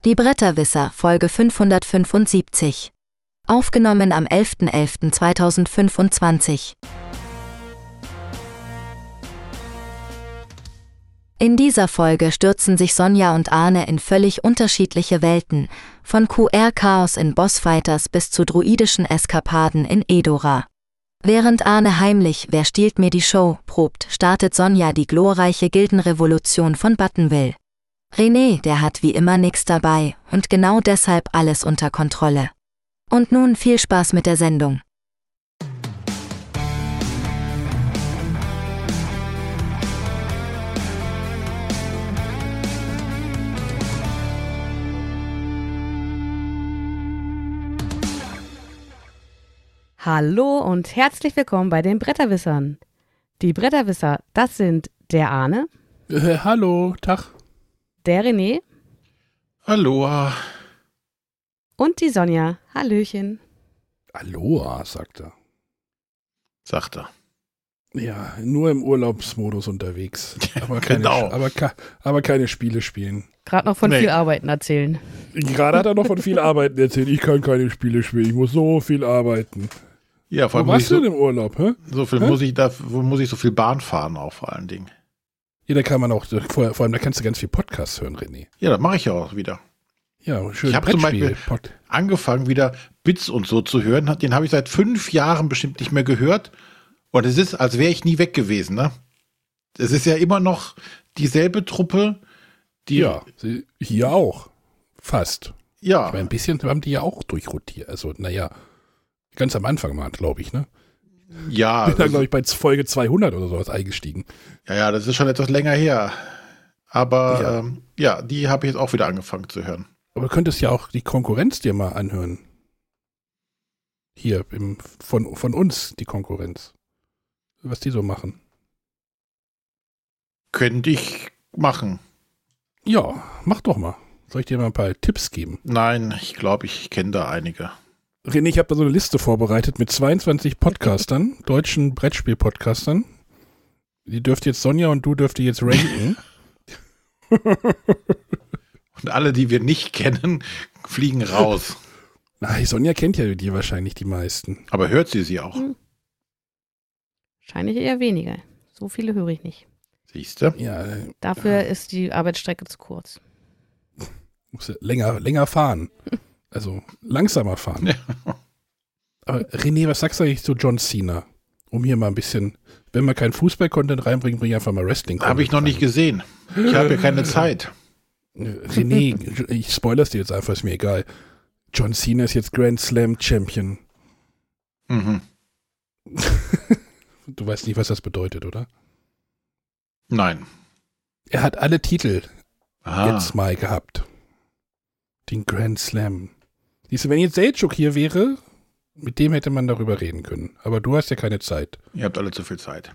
Die Bretterwisser, Folge 575. Aufgenommen am 11.11.2025. In dieser Folge stürzen sich Sonja und Arne in völlig unterschiedliche Welten, von QR-Chaos in Bossfighters bis zu druidischen Eskapaden in Edora. Während Arne heimlich Wer stiehlt mir die Show probt, startet Sonja die glorreiche Gildenrevolution von Buttonville. René, der hat wie immer nix dabei und genau deshalb alles unter Kontrolle. Und nun viel Spaß mit der Sendung. Hallo und herzlich willkommen bei den Bretterwissern. Die Bretterwisser, das sind der Arne. Hallo, Tag. Der René. Aloha. Und die Sonja. Hallöchen. Aloha, sagt er. Sagt er. Ja, nur im Urlaubsmodus unterwegs. Aber keine, Genau. aber keine Spiele spielen. Gerade noch von viel Arbeiten erzählen. Gerade hat er noch von viel Arbeiten erzählt. Ich kann keine Spiele spielen. Ich muss so viel arbeiten. Ja, vor allem Wo warst du denn im Urlaub? Hä? So viel muss ich so viel Bahn fahren auch vor allen Dingen. Ja, da kann man auch, vor allem da kannst du ganz viel Podcasts hören, René. Ja, das mache ich ja auch wieder. Ja, schön. Ich habe zum Beispiel angefangen wieder Bits und so zu hören. Den habe ich seit 5 Jahren bestimmt nicht mehr gehört. Und es ist, als wäre ich nie weg gewesen, ne? Es ist ja immer noch dieselbe Truppe, die... Ja, hier auch. Fast. Ja. Ich meine, ein bisschen haben die ja auch durchrotiert. Also, naja, ganz am Anfang mal, glaube ich, ne? Ja. Bin da, glaube ich, bei Folge 200 oder sowas eingestiegen. Ja, das ist schon etwas länger her. Aber die habe ich jetzt auch wieder angefangen zu hören. Aber du könntest ja auch die Konkurrenz dir mal anhören. Hier, von uns die Konkurrenz. Was die so machen. Könnte ich machen. Ja, mach doch mal. Soll ich dir mal ein paar Tipps geben? Nein, ich glaube, ich kenne da einige. René, ich habe da so eine Liste vorbereitet mit 22 Podcastern, deutschen Brettspiel-Podcastern. Die dürft jetzt Sonja und du dürft die jetzt ranken. Und alle, die wir nicht kennen, fliegen raus. Na, Sonja kennt ja die wahrscheinlich die meisten. Aber hört sie auch? Wahrscheinlich eher weniger. So viele höre ich nicht. Siehst du? Ja, Dafür ist die Arbeitsstrecke zu kurz. musst länger fahren. Also langsamer fahren. Ja. Aber René, was sagst du eigentlich zu John Cena? Um hier mal ein bisschen, wenn man keinen Fußball-Content reinbringt, bring einfach mal Wrestling-Content. Habe ich noch nicht gesehen. Ich habe ja keine Zeit. René, ich spoiler's dir jetzt einfach, ist mir egal. John Cena ist jetzt Grand Slam Champion. Mhm. Du weißt nicht, was das bedeutet, oder? Nein. Er hat alle Titel Aha. jetzt mal gehabt. Den Grand Slam. Siehst du, wenn jetzt Selçuk hier wäre, mit dem hätte man darüber reden können. Aber du hast ja keine Zeit. Ihr habt alle zu viel Zeit.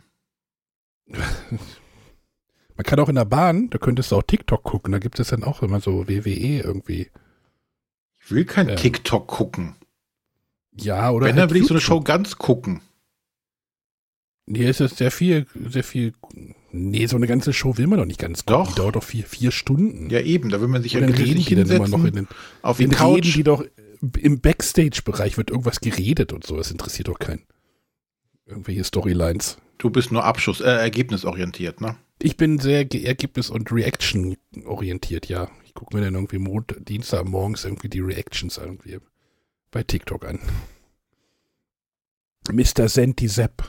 Man kann auch in der Bahn, da könntest du auch TikTok gucken, da gibt es dann auch immer so WWE irgendwie. Ich will kein TikTok gucken. Ja, oder Wenn, halt dann will ich so eine YouTube. Show ganz gucken. Nee, es ist sehr viel. Nee, so eine ganze Show will man doch nicht ganz gucken. Doch. Die dauert doch 4 Stunden. Ja, eben, da will man sich Und ja dann reden gemütlich die dann immer hinsetzen, noch in den auf die reden Couch. die doch im Backstage-Bereich wird irgendwas geredet und so. Das interessiert doch keinen. Irgendwelche Storylines. Du bist nur ergebnisorientiert, ne? Ich bin sehr Ergebnis- und Reaction-orientiert, ja. Ich gucke mir dann irgendwie Dienstag morgens irgendwie die Reactions irgendwie bei TikTok an. Mr. Senti Sepp.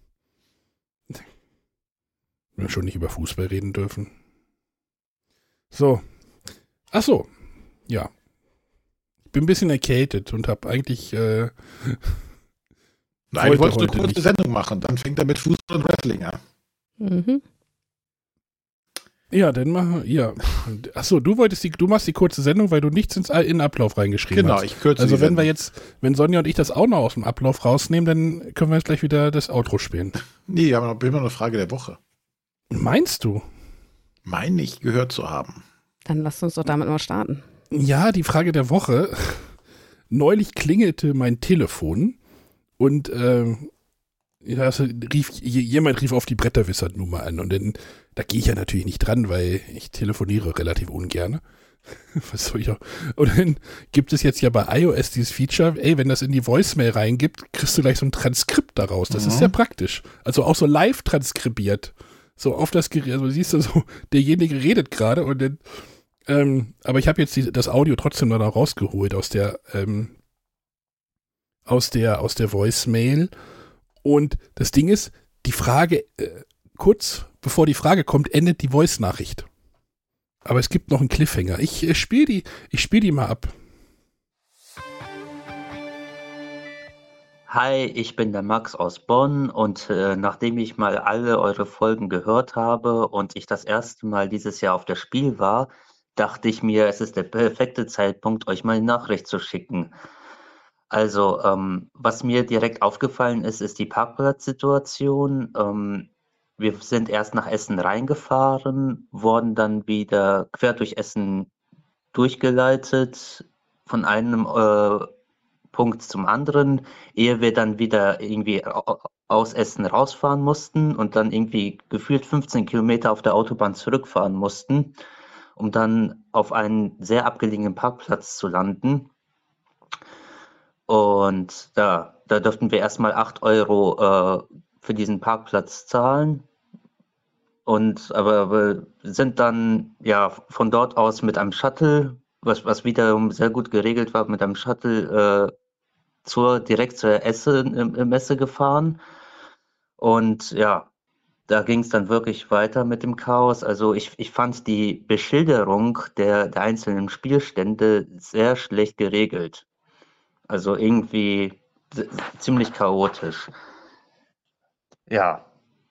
Wenn wir schon nicht über Fußball reden dürfen. So. Ach so. Ja. Ich bin ein bisschen erkältet und habe eigentlich Nein, du Heute wolltest eine kurze nicht. Sendung machen. Dann fängt er mit Fußball und Wrestling an. Mhm. ja, dann machen ja. Ach so, du machst die kurze Sendung, weil du nichts in den Ablauf reingeschrieben Genau, hast. ich kürze Also die wenn Sendung. wenn Sonja und ich das auch noch aus dem Ablauf rausnehmen, dann können wir jetzt gleich wieder das Outro spielen. Nee, wir haben noch immer eine Frage der Woche. Meinst du? Meine ich gehört zu haben. Dann lasst uns doch damit mal starten. Ja, die Frage der Woche. Neulich klingelte mein Telefon und jemand rief auf die Bretterwisser-Nummer an und dann, da gehe ich ja natürlich nicht dran, weil ich telefoniere relativ ungern. Was soll ich auch? Und dann gibt es jetzt ja bei iOS dieses Feature, wenn das in die Voicemail reingibt, kriegst du gleich so ein Transkript daraus. Das ist sehr praktisch. Also auch so live transkribiert. So auf das Gerät, also siehst du so, derjenige redet gerade und dann, aber ich habe jetzt das Audio trotzdem noch rausgeholt aus der Voicemail. Und das Ding ist, die Frage, kurz bevor die Frage kommt, endet die Voice-Nachricht. Aber es gibt noch einen Cliffhanger. Ich spiele die mal ab. Hi, ich bin der Max aus Bonn und nachdem ich mal alle eure Folgen gehört habe und ich das erste Mal dieses Jahr auf das Spiel war, dachte ich mir, es ist der perfekte Zeitpunkt, euch mal eine Nachricht zu schicken. Also, was mir direkt aufgefallen ist die Parkplatzsituation. Wir sind erst nach Essen reingefahren, wurden dann wieder quer durch Essen durchgeleitet, von einem Punkt zum anderen, ehe wir dann wieder irgendwie aus Essen rausfahren mussten und dann irgendwie gefühlt 15 Kilometer auf der Autobahn zurückfahren mussten, um dann auf einen sehr abgelegenen Parkplatz zu landen. Und da dürften wir erstmal 8 Euro für diesen Parkplatz zahlen. Aber wir sind dann ja von dort aus mit einem Shuttle, was wiederum sehr gut geregelt war, mit einem Shuttle direkt zur Messe gefahren. Und ja, da ging es dann wirklich weiter mit dem Chaos. Also ich fand die Beschilderung der einzelnen Spielstände sehr schlecht geregelt. Also irgendwie ziemlich chaotisch. Ja,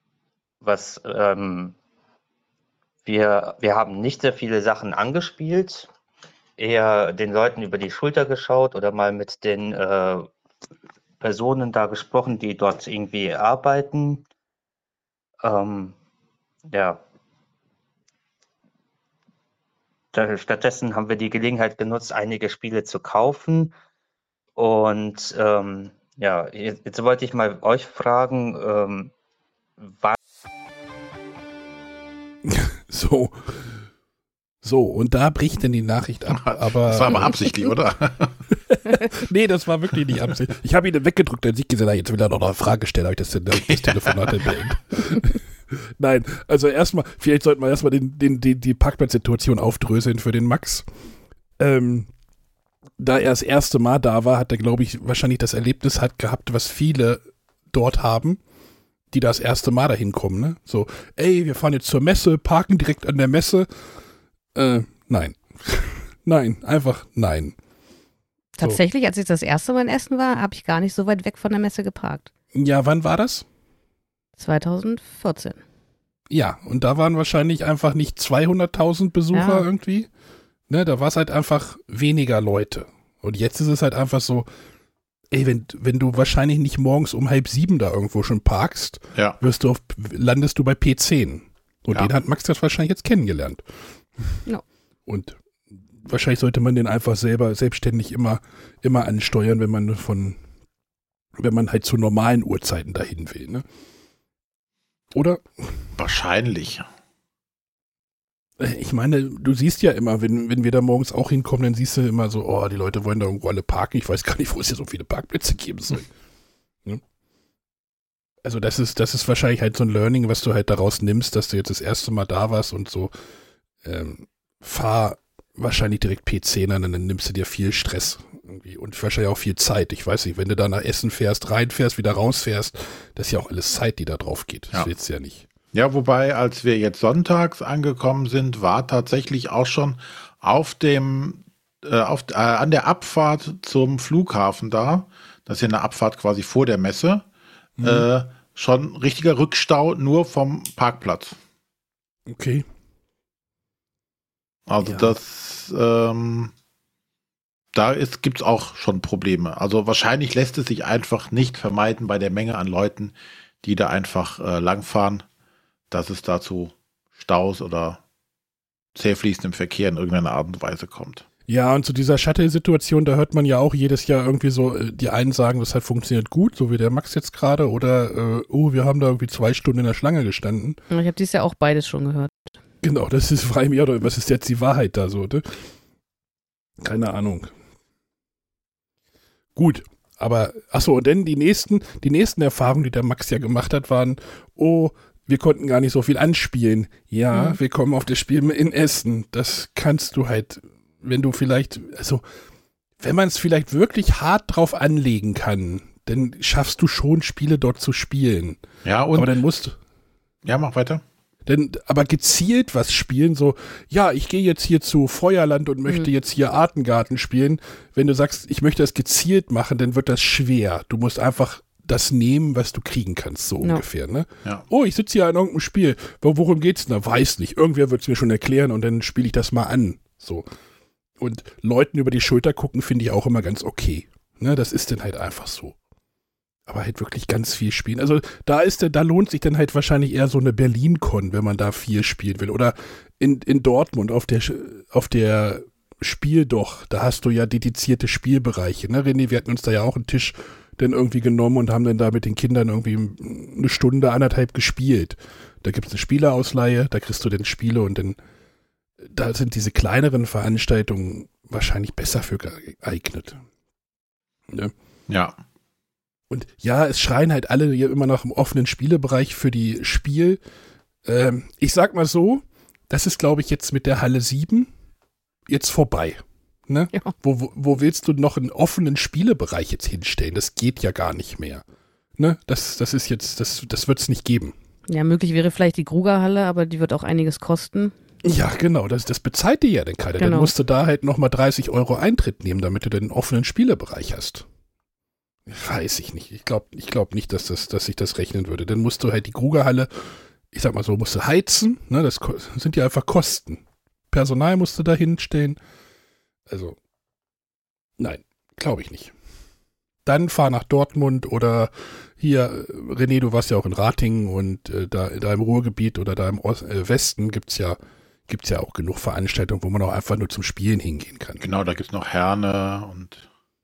wir haben nicht sehr viele Sachen angespielt, eher den Leuten über die Schulter geschaut oder mal mit den Personen da gesprochen, die dort irgendwie arbeiten. Ja. Stattdessen haben wir die Gelegenheit genutzt, einige Spiele zu kaufen. Und ja, jetzt wollte ich mal euch fragen, wann. So, und da bricht denn die Nachricht ab. Aber, das war aber absichtlich, oder? Nee, das war wirklich nicht absichtlich. Ich habe ihn weggedrückt, als ich gesagt habe, jetzt will er noch eine Frage stellen, habe ich das Telefonat beendet. Nein, also vielleicht sollten wir erstmal die Parkplatzsituation aufdröseln für den Max. Da er das erste Mal da war, hat er, glaube ich, wahrscheinlich das Erlebnis gehabt, was viele dort haben, die das erste Mal dahin kommen, ne? So, wir fahren jetzt zur Messe, parken direkt an der Messe. Nein. Nein, einfach nein. Tatsächlich, als ich das erste Mal in Essen war, habe ich gar nicht so weit weg von der Messe geparkt. Ja, wann war das? 2014. Ja, und da waren wahrscheinlich einfach nicht 200.000 Besucher irgendwie. Ne, da war es halt einfach weniger Leute. Und jetzt ist es halt einfach so, wenn du wahrscheinlich nicht morgens um 6:30 da irgendwo schon parkst, landest du bei P10. Und den hat Max das wahrscheinlich jetzt kennengelernt. No. Und wahrscheinlich sollte man den einfach selbstständig immer ansteuern, wenn man halt zu normalen Uhrzeiten dahin will, ne? Oder? Wahrscheinlich. Ich meine, du siehst ja immer, wenn wir da morgens auch hinkommen, dann siehst du immer so, die Leute wollen da irgendwo alle parken. Ich weiß gar nicht, wo es hier so viele Parkplätze geben soll. Ne? Also das ist wahrscheinlich halt so ein Learning, was du halt daraus nimmst, dass du jetzt das erste Mal da warst und so fahr wahrscheinlich direkt P10 an, dann nimmst du dir viel Stress irgendwie und wahrscheinlich auch viel Zeit. Ich weiß nicht, wenn du da nach Essen fährst, reinfährst, wieder rausfährst, das ist ja auch alles Zeit, die da drauf geht. Das willst du ja nicht. Ja, wobei, als wir jetzt sonntags angekommen sind, war tatsächlich auch schon an der Abfahrt zum Flughafen da, das ist ja eine Abfahrt quasi vor der Messe, schon richtiger Rückstau nur vom Parkplatz. Okay. Also gibt's auch schon Probleme. Also wahrscheinlich lässt es sich einfach nicht vermeiden bei der Menge an Leuten, die da einfach langfahren, dass es dazu Staus oder zäh fließendem Verkehr in irgendeiner Art und Weise kommt. Ja, und zu dieser Shuttle-Situation, da hört man ja auch jedes Jahr irgendwie so, die einen sagen, das hat funktioniert gut, so wie der Max jetzt gerade, oder wir haben da irgendwie 2 Stunden in der Schlange gestanden. Ich habe dieses Jahr auch beides schon gehört. Genau, das ist frei mir, oder was ist jetzt die Wahrheit da so, ne? Keine Ahnung. Gut, aber, achso, und dann die nächsten Erfahrungen, die der Max ja gemacht hat, waren, wir konnten gar nicht so viel anspielen. Ja, wir kommen auf das Spiel in Essen. Das kannst du halt, wenn du vielleicht, also, wenn man es vielleicht wirklich hart drauf anlegen kann, dann schaffst du schon, Spiele dort zu spielen. Ja, und. Aber dann musst. Ja, mach weiter. Aber gezielt was spielen, so, ja, ich gehe jetzt hier zu Feuerland und möchte jetzt hier Artengarten spielen. Wenn du sagst, ich möchte das gezielt machen, dann wird das schwer. Du musst einfach das nehmen, was du kriegen kannst, so ungefähr, ne? Ja. Oh, ich sitze hier an irgendeinem Spiel. Worum geht's denn da? Weiß nicht. Irgendwer wird es mir schon erklären und dann spiele ich das mal an. So. Und Leuten über die Schulter gucken, finde ich auch immer ganz okay. Ne, das ist dann halt einfach so. Aber halt wirklich ganz viel spielen. Also da lohnt sich dann halt wahrscheinlich eher so eine Berlin-Con, wenn man da viel spielen will. Oder in Dortmund auf der Spieldoch, da hast du ja dedizierte Spielbereiche. Ne, René, wir hatten uns da ja auch einen Tisch dann irgendwie genommen und haben dann da mit den Kindern irgendwie eine Stunde, 1,5 gespielt. Da gibt es eine Spielerausleihe, da kriegst du dann Spiele und dann da sind diese kleineren Veranstaltungen wahrscheinlich besser für geeignet. Ne? Ja. Und ja, es schreien halt alle hier immer noch im offenen Spielebereich für die Spiel. Ich sag mal so, das ist, glaube ich, jetzt mit der Halle 7 jetzt vorbei. Ne? Ja. Wo willst du noch einen offenen Spielebereich jetzt hinstellen? Das geht ja gar nicht mehr. Ne? Das ist jetzt, das wird es nicht geben. Ja, möglich wäre vielleicht die Krugerhalle, aber die wird auch einiges kosten. Ja, genau, das bezahlt dir ja dann keiner. Genau. Dann musst du da halt nochmal 30 € Eintritt nehmen, damit du den offenen Spielebereich hast. Weiß ich nicht. Ich glaub nicht, dass sich das rechnen würde. Dann musst du halt die Krugerhalle, ich sag mal so, musst du heizen. Ne? Das sind ja einfach Kosten. Personal musst du da hinstellen. Also, nein, glaube ich nicht. Dann fahr nach Dortmund oder hier, René, du warst ja auch in Ratingen und da im Ruhrgebiet oder da im Westen gibt's ja auch genug Veranstaltungen, wo man auch einfach nur zum Spielen hingehen kann. Genau, da gibt's noch Herne und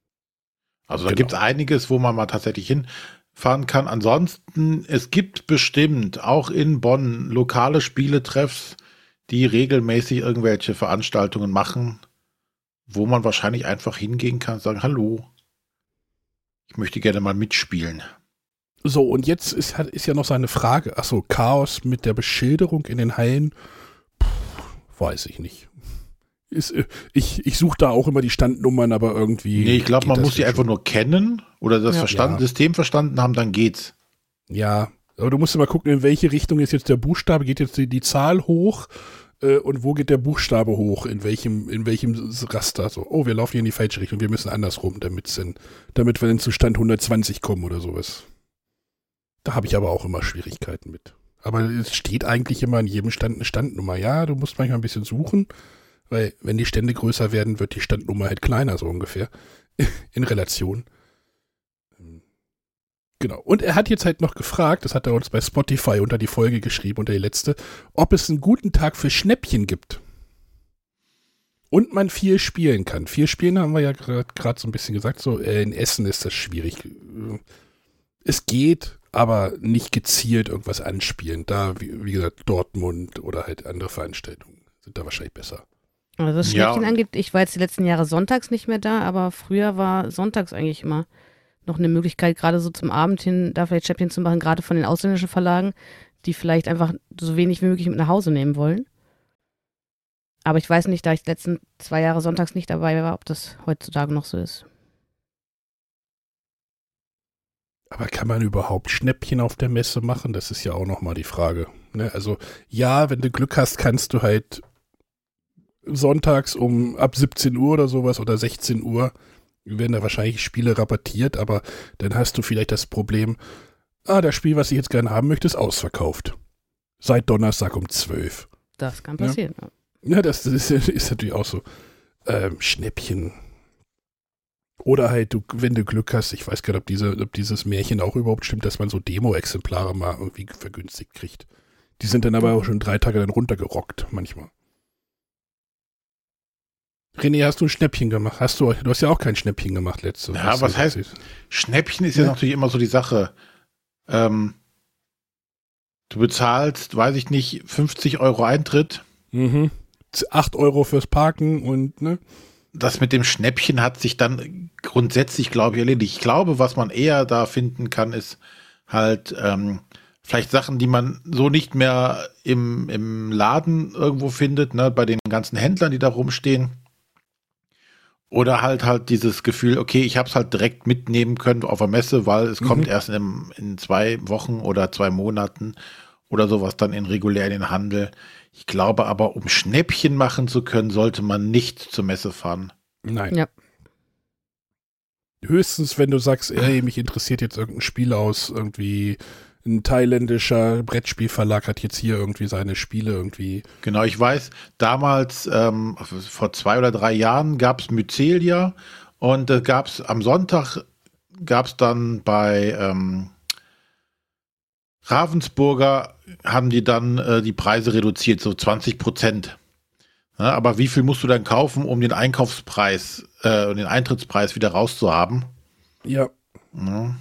also da gibt's einiges, wo man mal tatsächlich hinfahren kann. Ansonsten, es gibt bestimmt auch in Bonn lokale Spieletreffs, die regelmäßig irgendwelche Veranstaltungen machen, wo man wahrscheinlich einfach hingehen kann und sagen, hallo, ich möchte gerne mal mitspielen. So, und jetzt ist ja noch seine Frage, achso, Chaos mit der Beschilderung in den Hallen, weiß ich nicht. Ich suche da auch immer die Standnummern, aber irgendwie. Nee, ich glaube, man muss die einfach nur kennen oder das System verstanden haben, dann geht's. Ja, aber du musst immer gucken, in welche Richtung ist jetzt der Buchstabe, geht jetzt die Zahl hoch und wo geht der Buchstabe hoch, in welchem Raster. So, oh, wir laufen hier in die falsche Richtung, wir müssen andersrum, damit wir dann zu Stand 120 kommen oder sowas. Da habe ich aber auch immer Schwierigkeiten mit. Aber es steht eigentlich immer in jedem Stand eine Standnummer. Ja, du musst manchmal ein bisschen suchen. Weil, wenn die Stände größer werden, wird die Standnummer halt kleiner, so ungefähr. In Relation. Genau. Und er hat jetzt halt noch gefragt, das hat er uns bei Spotify unter die Folge geschrieben, unter die letzte, ob es einen guten Tag für Schnäppchen gibt. Und man viel spielen kann. Viel spielen haben wir ja gerade so ein bisschen gesagt, so in Essen ist das schwierig. Es geht, aber nicht gezielt irgendwas anspielen. Da, wie gesagt, Dortmund oder halt andere Veranstaltungen sind da wahrscheinlich besser. Also was Schnäppchen angeht, ich war jetzt die letzten Jahre sonntags nicht mehr da, aber früher war sonntags eigentlich immer noch eine Möglichkeit, gerade so zum Abend hin, da vielleicht Schnäppchen zu machen, gerade von den ausländischen Verlagen, die vielleicht einfach so wenig wie möglich mit nach Hause nehmen wollen. Aber ich weiß nicht, da ich die letzten 2 Jahre sonntags nicht dabei war, ob das heutzutage noch so ist. Aber kann man überhaupt Schnäppchen auf der Messe machen? Das ist ja auch nochmal die Frage. Ne? Also ja, wenn du Glück hast, kannst du halt sonntags ab 17 Uhr oder sowas oder 16 Uhr werden da wahrscheinlich Spiele rabattiert, aber dann hast du vielleicht das Problem, das Spiel, was ich jetzt gerne haben möchte, ist ausverkauft. Seit Donnerstag um 12. Das kann passieren. Ja, das ist natürlich auch so. Schnäppchen. Oder halt, wenn du Glück hast, ich weiß gar nicht, ob dieses Märchen auch überhaupt stimmt, dass man so Demo-Exemplare mal irgendwie vergünstigt kriegt. Die sind dann aber auch schon 3 Tage dann runtergerockt, manchmal. René, hast du ein Schnäppchen gemacht? Du hast ja auch kein Schnäppchen gemacht letzte Woche. Ja, was heißt, Schnäppchen ist ja natürlich immer so die Sache. Du bezahlst, weiß ich nicht, 50 € Eintritt. 8 € fürs Parken und, ne? das mit dem Schnäppchen hat sich dann grundsätzlich, glaube ich, erledigt. Ich glaube, was man eher da finden kann, ist halt vielleicht Sachen, die man so nicht mehr im Laden irgendwo findet, ne, bei den ganzen Händlern, die da rumstehen. Oder halt dieses Gefühl, okay, ich habe es halt direkt mitnehmen können auf der Messe, weil es kommt erst in 2 Wochen oder 2 Monaten oder sowas dann regulär in den Handel. Ich glaube aber, um Schnäppchen machen zu können, sollte man nicht zur Messe fahren. Nein. Ja. Höchstens, wenn du sagst, ey, mich interessiert jetzt irgendein Spiel aus, irgendwie ein thailändischer Brettspielverlag hat jetzt hier irgendwie seine Spiele irgendwie. Genau, ich weiß, damals, vor 2 oder 3 Jahren gab es Mycelia und gab es am Sonntag, gab es dann bei Ravensburger, haben die dann die Preise reduziert, so 20%. Ja, aber wie viel musst du dann kaufen, um den Einkaufspreis und den Eintrittspreis wieder rauszuhaben? Ja. Ja.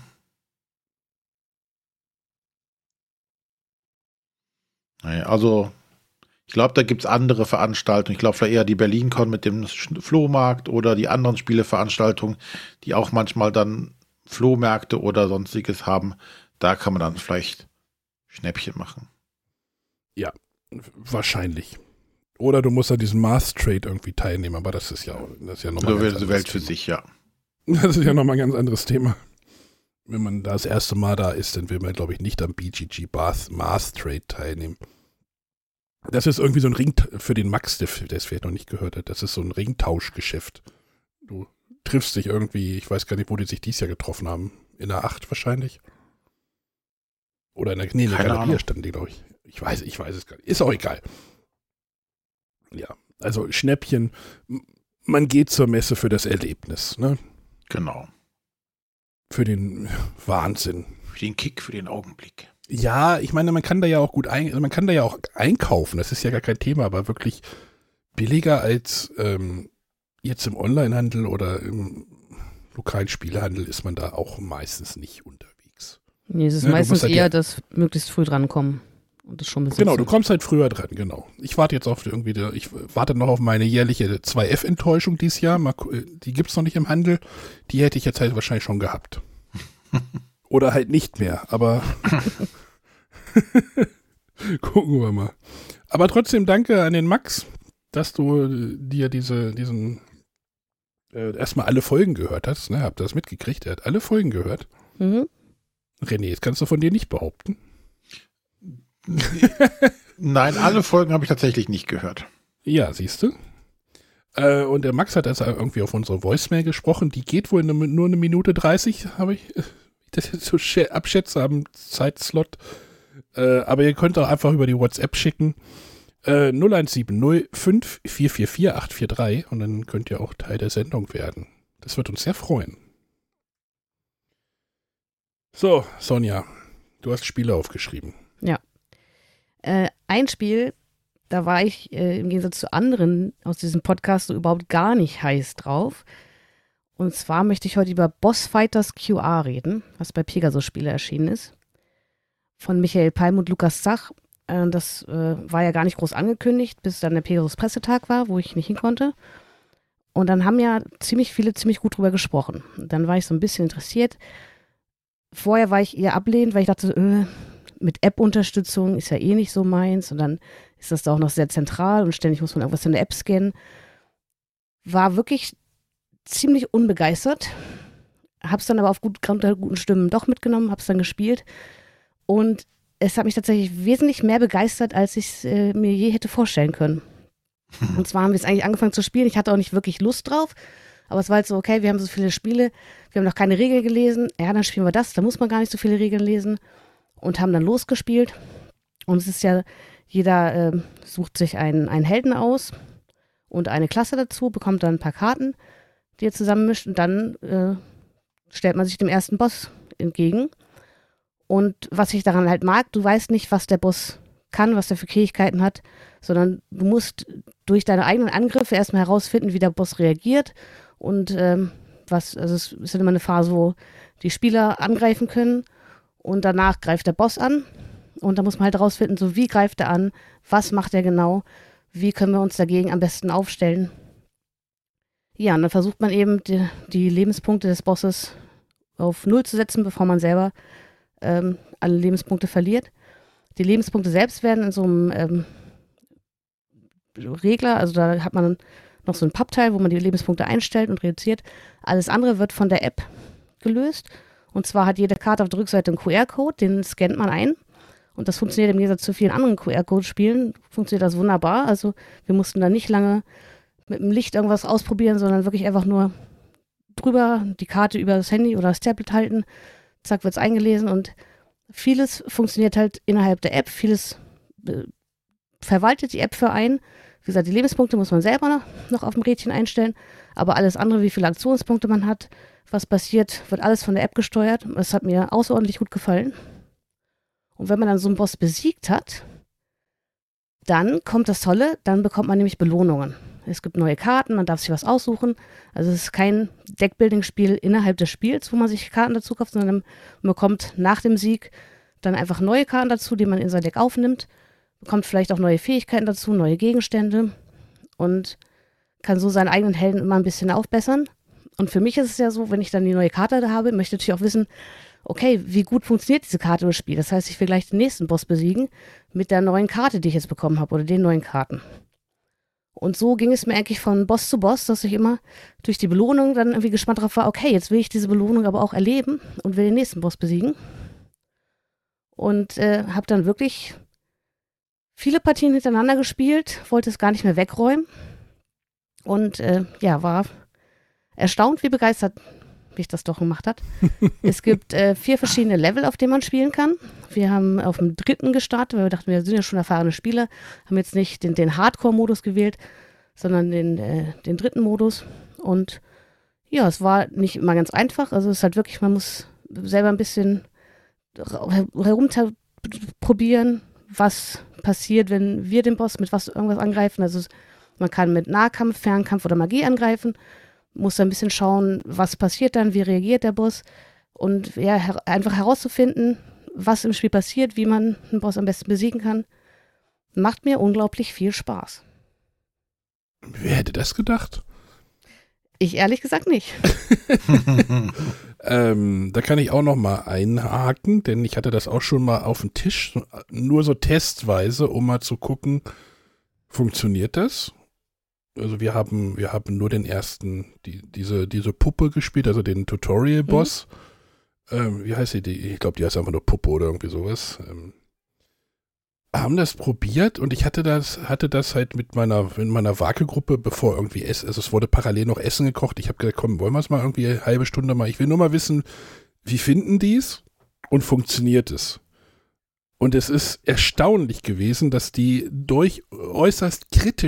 Naja, also ich glaube, da gibt es andere Veranstaltungen. Ich glaube vielleicht eher die BerlinCon mit dem Flohmarkt oder die anderen Spieleveranstaltungen, die auch manchmal dann Flohmärkte oder sonstiges haben. Da kann man dann vielleicht Schnäppchen machen. Ja, wahrscheinlich. Oder du musst an diesem Mass Trade irgendwie teilnehmen, aber das ist ja nochmal eine so Welt für sich, ja. Das ist ja nochmal ein ganz anderes Thema. Wenn man das erste Mal da ist, dann will man, glaube ich, nicht am BGG Mass Trade teilnehmen. Das ist irgendwie so ein Ring für den Max, der es vielleicht noch nicht gehört hat. Das ist so ein Ringtauschgeschäft. Du triffst dich irgendwie, ich weiß gar nicht, wo die sich dieses Jahr getroffen haben. In der 8 wahrscheinlich. Oder in der Galerie standen die, glaube ich. Ich weiß es gar nicht. Ist auch egal. Ja, also Schnäppchen. Man geht zur Messe für das Erlebnis, ne? Genau. Für den Wahnsinn. Für den Kick, für den Augenblick. Ja, ich meine, man kann da ja auch einkaufen, das ist ja gar kein Thema, aber wirklich billiger als jetzt im Onlinehandel oder im lokalen Spielehandel ist man da auch meistens nicht unterwegs. Nee, es ist meistens eher das möglichst früh drankommen und das schon besitzen. Genau, du kommst halt früher dran, genau. Ich warte jetzt auf ich warte noch auf meine jährliche 2F-Enttäuschung dieses Jahr, die gibt's noch nicht im Handel, die hätte ich jetzt halt wahrscheinlich schon gehabt. Oder halt nicht mehr, aber gucken wir mal. Aber trotzdem danke an den Max, dass du dir diesen erstmal alle Folgen gehört hast. Ne? Habt ihr das mitgekriegt? Er hat alle Folgen gehört. Mhm. René, jetzt kannst du von dir nicht behaupten. Nein, alle Folgen habe ich tatsächlich nicht gehört. Ja, siehst du. Und der Max hat also irgendwie auf unsere Voicemail gesprochen. Die geht wohl nur 1 Minute 30, habe ich das jetzt so abschätze am Zeitslot. Aber ihr könnt auch einfach über die WhatsApp schicken. 0170 5444 843 und dann könnt ihr auch Teil der Sendung werden. Das wird uns sehr freuen. So, Sonja, du hast Spiele aufgeschrieben. Ja. Ein Spiel, da war ich im Gegensatz zu anderen aus diesem Podcast so überhaupt gar nicht heiß drauf. Und zwar möchte ich heute über Boss Fighters QR reden, was bei Pegasus Spiele erschienen ist. Von Michael Palm und Lukas Zach. Das war ja gar nicht groß angekündigt, bis dann der Pegasus Pressetag war, wo ich nicht hin konnte. Und dann haben ja ziemlich viele ziemlich gut drüber gesprochen. Und dann war ich so ein bisschen interessiert. Vorher war ich eher ablehnend, weil ich dachte, mit App-Unterstützung ist ja eh nicht so meins. Und dann ist das da auch noch sehr zentral und ständig muss man irgendwas in der App scannen. War wirklich ziemlich unbegeistert. Hab's dann aber aufgrund der guten Stimmen doch mitgenommen, hab's dann gespielt. Und es hat mich tatsächlich wesentlich mehr begeistert, als ich es mir je hätte vorstellen können. Und zwar haben wir es eigentlich angefangen zu spielen. Ich hatte auch nicht wirklich Lust drauf. Aber es war halt so, okay, wir haben so viele Spiele, wir haben noch keine Regeln gelesen. Ja, dann spielen wir das. Da muss man gar nicht so viele Regeln lesen. Und haben dann losgespielt. Und es ist ja, jeder sucht sich einen Helden aus und eine Klasse dazu, bekommt dann ein paar Karten, die er zusammenmischt. Und dann stellt man sich dem ersten Boss entgegen. Und was ich daran halt mag, du weißt nicht, was der Boss kann, was der für Fähigkeiten hat, sondern du musst durch deine eigenen Angriffe erstmal herausfinden, wie der Boss reagiert und also es ist immer eine Phase, wo die Spieler angreifen können und danach greift der Boss an und da muss man halt herausfinden, so wie greift er an, was macht er genau, wie können wir uns dagegen am besten aufstellen. Ja, und dann versucht man eben die Lebenspunkte des Bosses auf 0 zu setzen, bevor man selber alle Lebenspunkte verliert. Die Lebenspunkte selbst werden in so einem Regler, also da hat man noch so ein Pappteil, wo man die Lebenspunkte einstellt und reduziert. Alles andere wird von der App gelöst. Und zwar hat jede Karte auf der Rückseite einen QR-Code, den scannt man ein. Und das funktioniert im Gegensatz zu vielen anderen QR-Code-Spielen, funktioniert das wunderbar. Also wir mussten da nicht lange mit dem Licht irgendwas ausprobieren, sondern wirklich einfach nur drüber die Karte über das Handy oder das Tablet halten. Zack, wird es eingelesen und vieles funktioniert halt innerhalb der App. Vieles verwaltet die App für einen. Wie gesagt, die Lebenspunkte muss man selber noch auf dem Rädchen einstellen. Aber alles andere, wie viele Aktionspunkte man hat, was passiert, wird alles von der App gesteuert. Das hat mir außerordentlich gut gefallen. Und wenn man dann so einen Boss besiegt hat, dann kommt das Tolle, dann bekommt man nämlich Belohnungen. Es gibt neue Karten, man darf sich was aussuchen. Also es ist kein Deckbuilding-Spiel innerhalb des Spiels, wo man sich Karten dazu kauft, sondern man bekommt nach dem Sieg dann einfach neue Karten dazu, die man in sein Deck aufnimmt, bekommt vielleicht auch neue Fähigkeiten dazu, neue Gegenstände und kann so seinen eigenen Helden immer ein bisschen aufbessern. Und für mich ist es ja so, wenn ich dann die neue Karte da habe, möchte ich natürlich auch wissen, okay, wie gut funktioniert diese Karte im Spiel? Das heißt, ich will gleich den nächsten Boss besiegen mit der neuen Karte, die ich jetzt bekommen habe oder den neuen Karten. Und so ging es mir eigentlich von Boss zu Boss, dass ich immer durch die Belohnung dann irgendwie gespannt drauf war, okay, jetzt will ich diese Belohnung aber auch erleben und will den nächsten Boss besiegen. Und habe dann wirklich viele Partien hintereinander gespielt, wollte es gar nicht mehr wegräumen. Und war erstaunt, wie begeistert mich das doch gemacht hat. Es gibt 4 verschiedene Level, auf denen man spielen kann. Wir haben auf dem 3. gestartet, weil wir dachten, wir sind ja schon erfahrene Spieler, haben jetzt nicht den Hardcore-Modus gewählt, sondern den 3. Modus. Und ja, es war nicht immer ganz einfach. Also es ist halt wirklich, man muss selber ein bisschen herumprobieren, was passiert, wenn wir den Boss mit irgendwas angreifen. Also man kann mit Nahkampf, Fernkampf oder Magie angreifen. Muss ein bisschen schauen, was passiert dann, wie reagiert der Boss und ja, einfach herauszufinden, was im Spiel passiert, wie man einen Boss am besten besiegen kann, macht mir unglaublich viel Spaß. Wer hätte das gedacht? Ich ehrlich gesagt nicht. Da kann ich auch noch mal einhaken, denn ich hatte das auch schon mal auf dem Tisch, nur so testweise, um mal zu gucken, funktioniert das? Also wir haben nur den ersten, diese Puppe gespielt, also den Tutorial-Boss. Wie heißt die? Ich glaube, die heißt einfach nur Puppe oder irgendwie sowas. Haben das probiert und ich hatte das halt in meiner Wake-Gruppe, bevor irgendwie also es wurde parallel noch Essen gekocht. Ich habe gesagt, komm, wollen wir es mal irgendwie eine halbe Stunde mal. Ich will nur mal wissen, wie finden die es und funktioniert es? Und es ist erstaunlich gewesen, dass die durch äußerst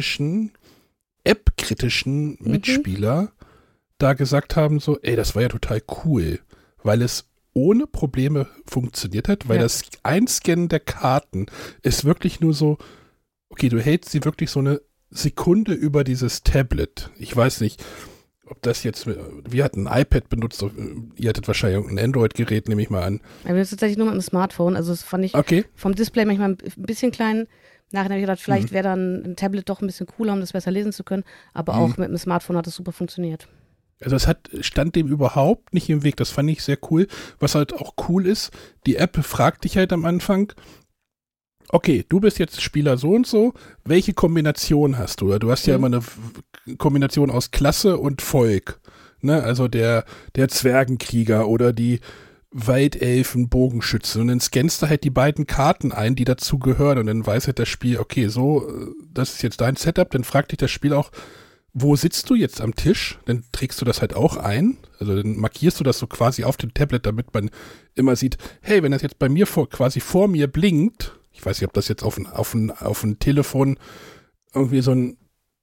App-kritischen Mitspieler da gesagt haben so, ey, das war ja total cool, weil es ohne Probleme funktioniert hat, weil das Einscannen der Karten ist wirklich nur so, okay, du hältst sie wirklich so eine Sekunde über dieses Tablet. Ich weiß nicht, ob das jetzt, wir hatten ein iPad benutzt, ihr hattet wahrscheinlich ein Android-Gerät, nehme ich mal an. Ich bin tatsächlich nur mit einem Smartphone, also das fand ich vom Display manchmal ein bisschen klein. Nachher habe ich gedacht, vielleicht wäre dann ein Tablet doch ein bisschen cooler, um das besser lesen zu können. Aber auch mit dem Smartphone hat es super funktioniert. Also es stand dem überhaupt nicht im Weg. Das fand ich sehr cool. Was halt auch cool ist, die App fragt dich halt am Anfang, okay, du bist jetzt Spieler so und so, welche Kombination hast du? Du hast ja immer eine Kombination aus Klasse und Volk. Ne? Also der Zwergenkrieger oder die Waldelfen, Bogenschützen und dann scannst du halt die beiden Karten ein, die dazu gehören und dann weiß halt das Spiel, okay, so, das ist jetzt dein Setup, dann fragt dich das Spiel auch, wo sitzt du jetzt am Tisch? Dann trägst du das halt auch ein, also dann markierst du das so quasi auf dem Tablet, damit man immer sieht, hey, wenn das jetzt bei mir quasi vor mir blinkt, ich weiß nicht, ob das jetzt auf ein Telefon irgendwie so ein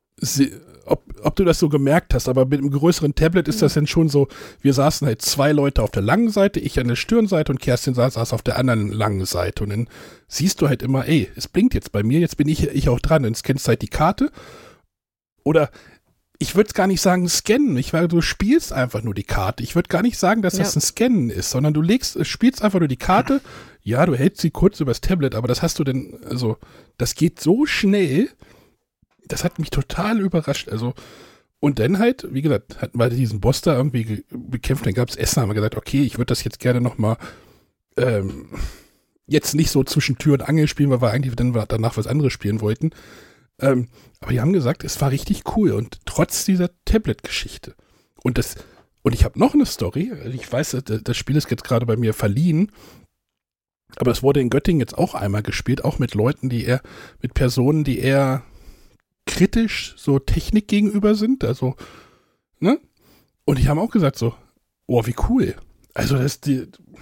ob du das so gemerkt hast, aber mit einem größeren Tablet ist das dann schon so, wir saßen halt 2 Leute auf der langen Seite, ich an der Stirnseite und Kerstin saß auf der anderen langen Seite und dann siehst du halt immer, ey, es blinkt jetzt bei mir, jetzt bin ich auch dran, dann scannst halt die Karte oder ich würde gar nicht sagen scannen, du spielst einfach nur die Karte, ich würde gar nicht sagen, dass das ein Scannen ist, sondern du spielst einfach nur die Karte, ja, du hältst sie kurz übers Tablet, aber das hast du denn, also das geht so schnell, das hat mich total überrascht. Also, Und dann halt, wie gesagt, hatten wir diesen Boss da irgendwie bekämpft, dann gab es Essen, haben wir gesagt, okay, ich würde das jetzt gerne nochmal jetzt nicht so zwischen Tür und Angel spielen, weil wir eigentlich dann danach was anderes spielen wollten. Aber die haben gesagt, es war richtig cool und trotz dieser Tablet-Geschichte. Und ich habe noch eine Story, ich weiß, das Spiel ist jetzt gerade bei mir verliehen, aber es wurde in Göttingen jetzt auch einmal gespielt, auch mit Leuten, mit Personen, die eher kritisch so Technik gegenüber sind, also, ne? Und die haben auch gesagt so, oh, wie cool. Also es ist,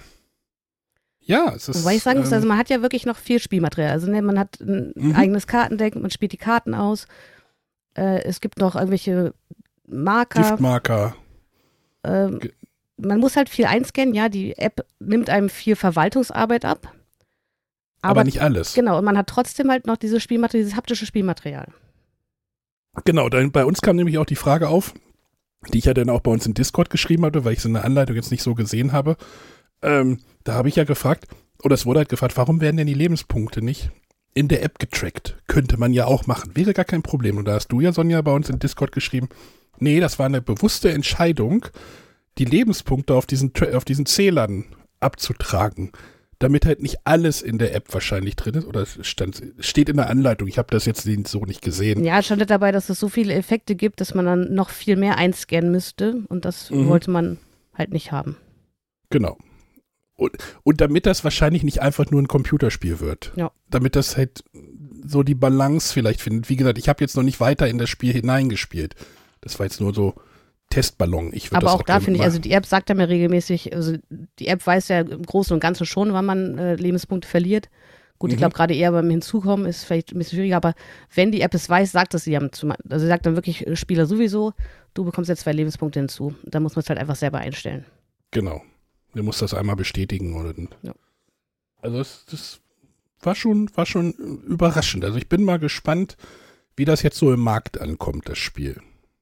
wobei ich sagen muss, also man hat ja wirklich noch viel Spielmaterial. Also man hat ein eigenes Kartendeck, man spielt die Karten aus. Es gibt noch irgendwelche Marker. Giftmarker. Man muss halt viel einscannen, ja, die App nimmt einem viel Verwaltungsarbeit ab. Aber nicht alles. Genau, und man hat trotzdem halt noch dieses haptische Spielmaterial. Genau, bei uns kam nämlich auch die Frage auf, die ich ja dann auch bei uns in Discord geschrieben hatte, weil ich so eine Anleitung jetzt nicht so gesehen habe. Da habe ich ja gefragt, oder es wurde halt gefragt, warum werden denn die Lebenspunkte nicht in der App getrackt? Könnte man ja auch machen, wäre gar kein Problem. Und da hast du ja, Sonja, bei uns in Discord geschrieben, nee, das war eine bewusste Entscheidung, die Lebenspunkte auf diesen Zählern abzutragen, damit halt nicht alles in der App wahrscheinlich drin ist. Oder steht in der Anleitung, ich habe das jetzt so nicht gesehen. Ja, es stand dabei, dass es so viele Effekte gibt, dass man dann noch viel mehr einscannen müsste und das wollte man halt nicht haben. Genau. Und damit das wahrscheinlich nicht einfach nur ein Computerspiel wird. Ja. Damit das halt so die Balance vielleicht findet. Wie gesagt, ich habe jetzt noch nicht weiter in das Spiel hineingespielt. Das war jetzt nur so Testballon. Aber auch da finde ich, also die App sagt ja mir regelmäßig, also die App weiß ja im Großen und Ganzen schon, wann man Lebenspunkte verliert. Gut, ich glaube gerade eher beim Hinzukommen ist vielleicht ein bisschen schwieriger, aber wenn die App es weiß, sagt es sie also sie sagt dann wirklich Spieler sowieso, du bekommst jetzt 2 Lebenspunkte hinzu. Da muss man es halt einfach selber einstellen. Genau. Du musst das einmal bestätigen. Oder ja. Also das war schon überraschend. Also ich bin mal gespannt, wie das jetzt so im Markt ankommt, das Spiel.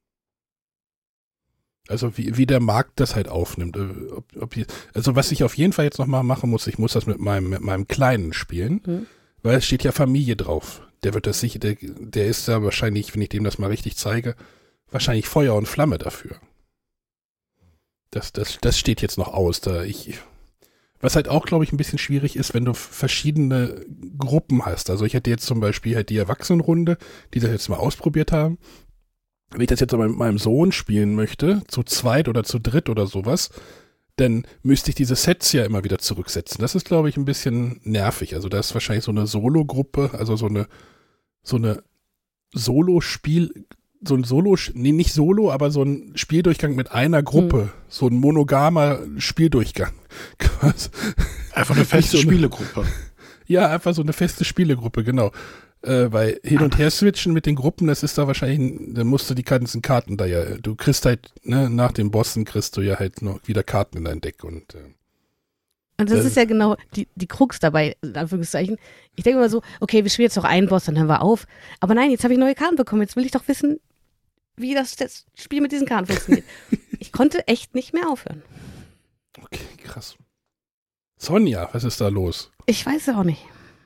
Also wie der Markt das halt aufnimmt. Also was ich auf jeden Fall jetzt nochmal machen muss, ich muss das mit meinem Kleinen spielen, weil es steht ja Familie drauf. Der wird das sicher, der ist da wahrscheinlich, wenn ich dem das mal richtig zeige, wahrscheinlich Feuer und Flamme dafür. Das steht jetzt noch aus. Was halt auch, glaube ich, ein bisschen schwierig ist, wenn du verschiedene Gruppen hast. Also ich hätte jetzt zum Beispiel halt die Erwachsenenrunde, die das jetzt mal ausprobiert haben. Wenn ich das jetzt mit meinem Sohn spielen möchte, zu zweit oder zu dritt oder sowas, dann müsste ich diese Sets ja immer wieder zurücksetzen. Das ist, glaube ich, ein bisschen nervig. Also da ist wahrscheinlich so eine Solo-Gruppe, also so eine Solo-Spiel, nicht Solo, aber so ein Spieldurchgang mit einer Gruppe, so ein monogamer Spieldurchgang. Einfach eine feste Spielegruppe. Ja, einfach so eine feste Spielegruppe, genau. Weil hin und her switchen mit den Gruppen, das ist da wahrscheinlich, da musst du die ganzen Karten da ja, du kriegst halt, ne, nach den Bossen kriegst du ja halt noch wieder Karten in dein Deck und das ist ja genau die Krux dabei, in Anführungszeichen. Ich denke immer so, okay, wir spielen jetzt noch einen Boss, dann hören wir auf. Aber nein, jetzt habe ich neue Karten bekommen, jetzt will ich doch wissen, wie das Spiel mit diesen Karten funktioniert. Ich konnte echt nicht mehr aufhören. Okay, krass. Sonja, was ist da los? Ich weiß es auch nicht.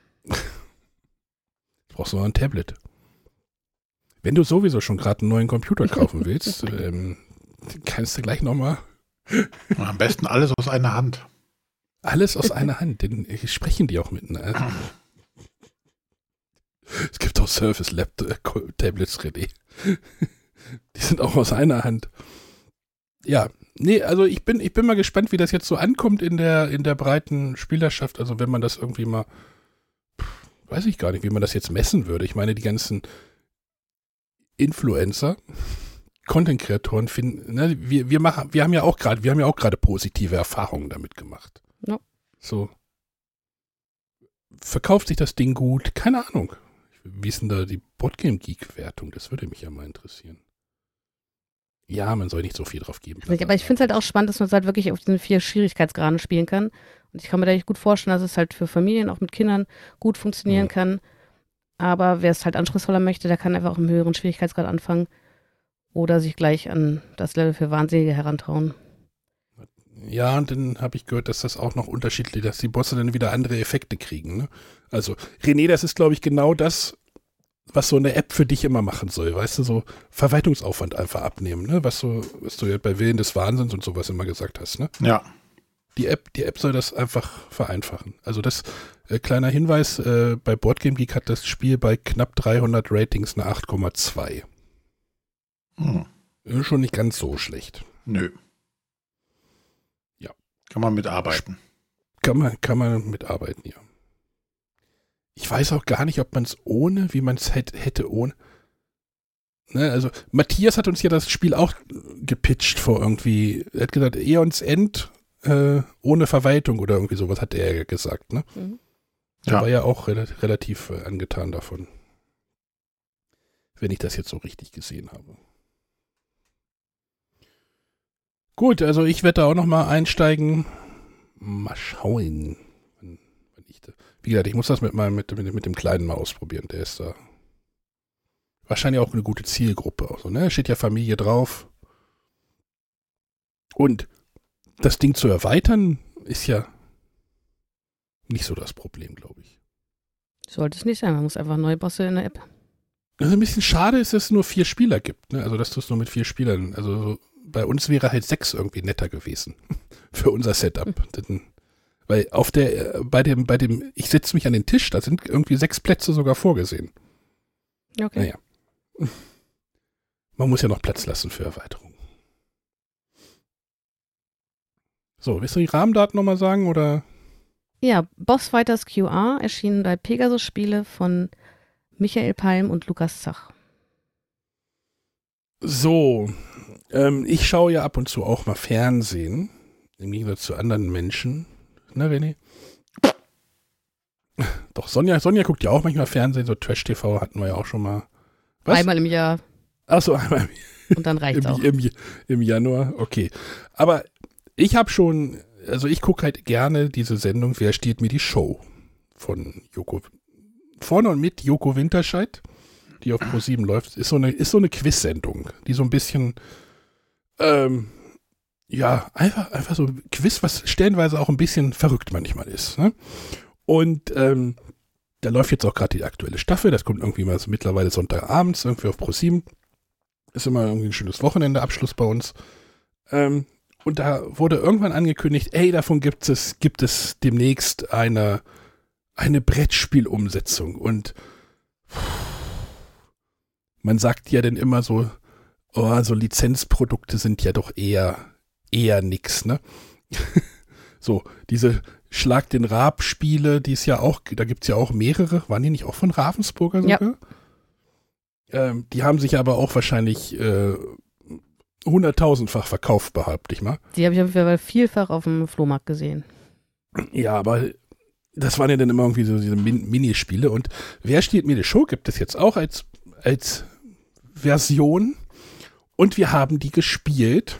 Brauchst du noch ein Tablet. Wenn du sowieso schon gerade einen neuen Computer kaufen willst, kannst du gleich nochmal. Am besten alles aus einer Hand. Alles aus einer Hand, denn sprechen die auch miteinander. Es gibt auch Surface-Tablets, René. Die sind auch aus einer Hand. Ja, nee, also ich bin mal gespannt, wie das jetzt so ankommt in der breiten Spielerschaft. Also wenn man das irgendwie mal, weiß ich gar nicht, wie man das jetzt messen würde. Ich meine, die ganzen Influencer, Content-Kreatoren finden, ne, wir haben ja auch gerade positive Erfahrungen damit gemacht. Ja. So. Verkauft sich das Ding gut? Keine Ahnung. Wie ist denn da die Boardgame-Geek-Wertung? Das würde mich ja mal interessieren. Ja, man soll nicht so viel drauf geben. Aber ich finde es halt auch spannend, dass man es halt wirklich auf diesen 4 Schwierigkeitsgraden spielen kann. Und ich kann mir da echt gut vorstellen, dass es halt für Familien, auch mit Kindern, gut funktionieren kann. Aber wer es halt anspruchsvoller möchte, der kann einfach auch im höheren Schwierigkeitsgrad anfangen. Oder sich gleich an das Level für Wahnsinnige herantrauen. Ja, und dann habe ich gehört, dass das auch noch unterschiedlich, dass die Bosse dann wieder andere Effekte kriegen. Ne? Also, René, das ist, glaube ich, genau das, was so eine App für dich immer machen soll, weißt du, so Verwaltungsaufwand einfach abnehmen, ne? Was du ja bei Willen des Wahnsinns und sowas immer gesagt hast, ne? Ja. Die App soll das einfach vereinfachen. Also das, kleiner Hinweis, bei Boardgame Geek hat das Spiel bei knapp 300 Ratings eine 8,2. Schon nicht ganz so schlecht. Nö. Ja. Kann man mitarbeiten. Kann man mitarbeiten, ja. Ich weiß auch gar nicht, ob man es wie man es hätte ohne. Ne, also Matthias hat uns ja das Spiel auch gepitcht vor irgendwie, er hat gesagt, Eons End ohne Verwaltung oder irgendwie sowas hat er ja gesagt, ne? Mhm. Er war ja auch relativ angetan davon. Wenn ich das jetzt so richtig gesehen habe. Gut, also ich werde da auch nochmal einsteigen. Mal schauen. Wie gesagt, ich muss das mit dem Kleinen mal ausprobieren. Der ist da wahrscheinlich auch eine gute Zielgruppe. Also, ne? Steht ja Familie drauf. Und das Ding zu erweitern ist ja nicht so das Problem, glaube ich. Sollte es nicht sein, man muss einfach neue Bosse in der App. Also ein bisschen schade ist, dass es nur 4 Spieler gibt. Ne? Also dass du es nur mit 4 Spielern. Also bei uns wäre halt 6 irgendwie netter gewesen. Für unser Setup. Weil bei dem, ich setze mich an den Tisch, da sind irgendwie 6 Plätze sogar vorgesehen. Okay. Naja. Man muss ja noch Platz lassen für Erweiterungen. So, willst du die Rahmendaten nochmal sagen, oder? Ja, Boss Fighters QR erschienen bei Pegasus Spiele von Michael Palm und Lukas Zach. So, ich schaue ja ab und zu auch mal Fernsehen, im Gegensatz zu anderen Menschen. Ne, René? Doch, Sonja guckt ja auch manchmal Fernsehen, so Trash-TV hatten wir ja auch schon mal. Was? Einmal im Jahr. Achso, einmal im Jahr. Und dann reicht's auch. Im Januar, okay. Aber ich habe schon, also ich gucke halt gerne diese Sendung, Wer stiehlt mir die Show? Von vorne und mit Joko Winterscheid, die auf Pro7 läuft, ist so eine Quiz-Sendung, die so ein bisschen ja, einfach so ein Quiz, was stellenweise auch ein bisschen verrückt manchmal ist. Ne? Und da läuft jetzt auch gerade die aktuelle Staffel, das kommt irgendwie mal so mittlerweile Sonntagabends, irgendwie auf Pro7. Ist immer irgendwie ein schönes Wochenendeabschluss bei uns. Und da wurde irgendwann angekündigt, davon gibt es demnächst eine Brettspielumsetzung. Und man sagt ja dann immer so, so Lizenzprodukte sind ja doch eher nix, ne? So, diese Schlag den Raab-Spiele, die ist ja auch, da gibt es ja auch mehrere, waren die nicht auch von Ravensburger sogar? Ja. Die haben sich aber auch wahrscheinlich 100.000-fach verkauft, behaupte ich mal. Die habe ich auf jeden Fall vielfach auf dem Flohmarkt gesehen. Ja, aber das waren ja dann immer irgendwie so diese Minispiele. Und Wer stiehlt mir die Show gibt es jetzt auch als Version. Und wir haben die gespielt.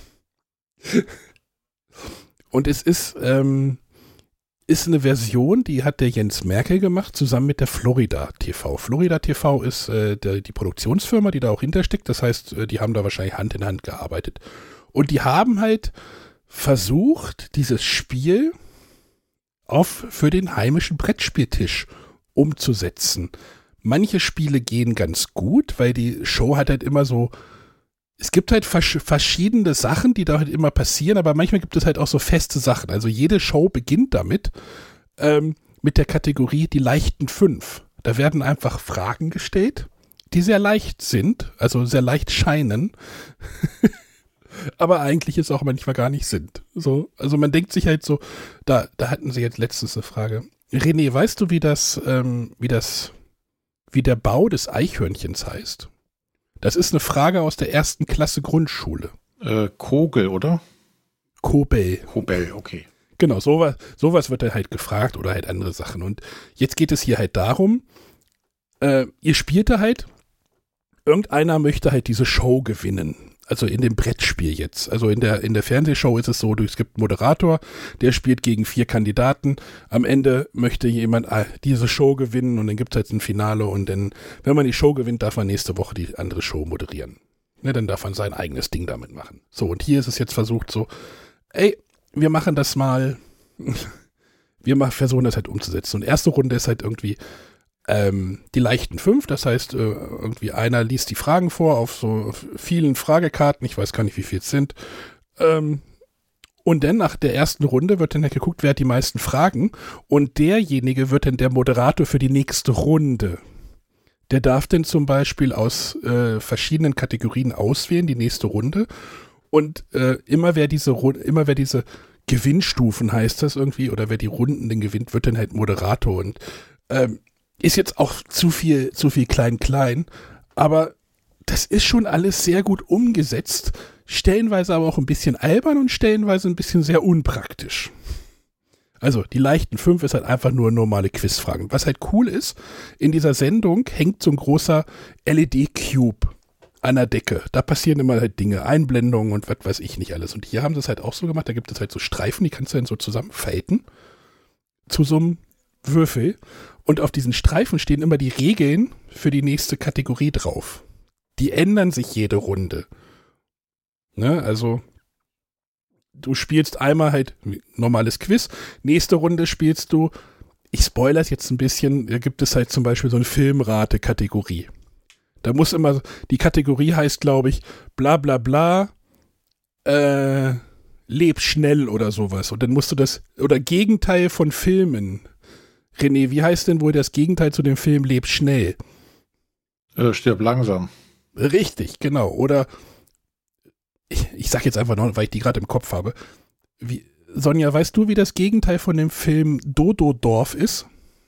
Und es ist eine Version, die hat der Jens Merkel gemacht, zusammen mit der Florida TV. Florida TV ist die Produktionsfirma, die da auch hintersteckt. Das heißt, die haben da wahrscheinlich Hand in Hand gearbeitet. Und die haben halt versucht, dieses Spiel für den heimischen Brettspieltisch umzusetzen. Manche Spiele gehen ganz gut, weil die Show hat halt immer so, es gibt halt verschiedene Sachen, die da halt immer passieren, aber manchmal gibt es halt auch so feste Sachen. Also jede Show beginnt damit, mit der Kategorie die leichten 5. Da werden einfach Fragen gestellt, die sehr leicht sind, also sehr leicht scheinen, aber eigentlich es auch manchmal gar nicht sind. So, also man denkt sich halt so, da hatten sie jetzt letztens eine Frage. René, weißt du, wie der Bau des Eichhörnchens heißt? Das ist eine Frage aus der 1. Klasse Grundschule. Kogel, oder? Kobel. Kobel, okay. Genau, sowas wird dann halt gefragt oder halt andere Sachen. Und jetzt geht es hier halt darum, ihr spielt da halt, irgendeiner möchte halt diese Show gewinnen. Also in dem Brettspiel jetzt. Also in der Fernsehshow ist es so, es gibt einen Moderator, der spielt gegen 4 Kandidaten. Am Ende möchte jemand diese Show gewinnen und dann gibt es halt ein Finale und dann, wenn man die Show gewinnt, darf man nächste Woche die andere Show moderieren. Ne, dann darf man sein eigenes Ding damit machen. So, und hier ist es jetzt versucht so, wir machen das mal, versuchen das halt umzusetzen. Und erste Runde ist halt irgendwie die leichten 5, das heißt, irgendwie einer liest die Fragen vor auf so vielen Fragekarten, ich weiß gar nicht, wie viel es sind. Und dann nach der ersten Runde wird dann halt geguckt, wer hat die meisten Fragen und derjenige wird dann der Moderator für die nächste Runde. Der darf dann zum Beispiel aus verschiedenen Kategorien auswählen, die nächste Runde. Und immer wer diese Gewinnstufen heißt das irgendwie, oder wer die Runden denn gewinnt, wird dann halt Moderator. Und ist jetzt auch zu viel klein, aber das ist schon alles sehr gut umgesetzt, stellenweise aber auch ein bisschen albern und stellenweise ein bisschen sehr unpraktisch. Also die leichten 5 ist halt einfach nur normale Quizfragen. Was halt cool ist, in dieser Sendung hängt so ein großer LED-Cube an der Decke. Da passieren immer halt Dinge, Einblendungen und was weiß ich nicht alles. Und hier haben sie es halt auch so gemacht, da gibt es halt so Streifen, die kannst du dann so zusammenfalten zu so einem Würfel. Und auf diesen Streifen stehen immer die Regeln für die nächste Kategorie drauf. Die ändern sich jede Runde. Ne, also du spielst einmal halt normales Quiz, nächste Runde spielst du, ich spoilere es jetzt ein bisschen, da gibt es halt zum Beispiel so eine Filmrate-Kategorie. Da muss immer, die Kategorie heißt, glaube ich, bla bla bla, leb schnell oder sowas. Und dann musst du das, oder Gegenteil von Filmen. René, wie heißt denn wohl das Gegenteil zu dem Film Leb schnell? Stirb langsam. Richtig, genau. Oder ich sag jetzt einfach noch, weil ich die gerade im Kopf habe. Sonja, weißt du, wie das Gegenteil von dem Film Dododorf ist?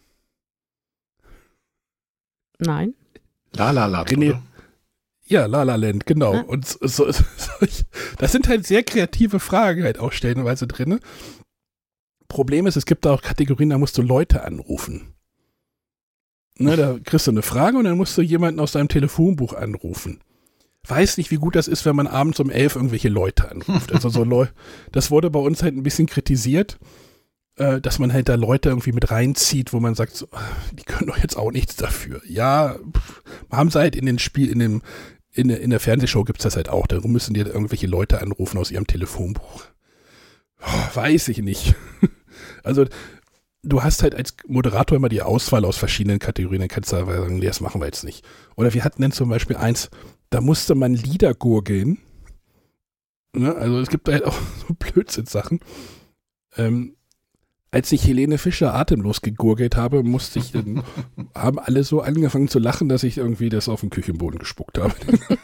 Nein. La La Land. René, ja, La La Land, genau. Ja. Und das sind halt sehr kreative Fragen halt auch stellenweise drin. Problem ist, es gibt da auch Kategorien, da musst du Leute anrufen. Ne, da kriegst du eine Frage und dann musst du jemanden aus deinem Telefonbuch anrufen. Weiß nicht, wie gut das ist, wenn man abends um 11 irgendwelche Leute anruft. Also das wurde bei uns halt ein bisschen kritisiert, dass man halt da Leute irgendwie mit reinzieht, wo man sagt, so, die können doch jetzt auch nichts dafür. Ja, haben sie halt in der Fernsehshow gibt es das halt auch. Darum müssen die irgendwelche Leute anrufen aus ihrem Telefonbuch. Weiß ich nicht. Also du hast halt als Moderator immer die Auswahl aus verschiedenen Kategorien, dann kannst du aber sagen, nee, das machen wir jetzt nicht. Oder wir hatten dann zum Beispiel eins, da musste man Lieder gurgeln. Ne? Also es gibt halt auch so Blödsinn-Sachen. Als ich Helene Fischer atemlos gegurgelt habe, haben alle so angefangen zu lachen, dass ich irgendwie das auf den Küchenboden gespuckt habe.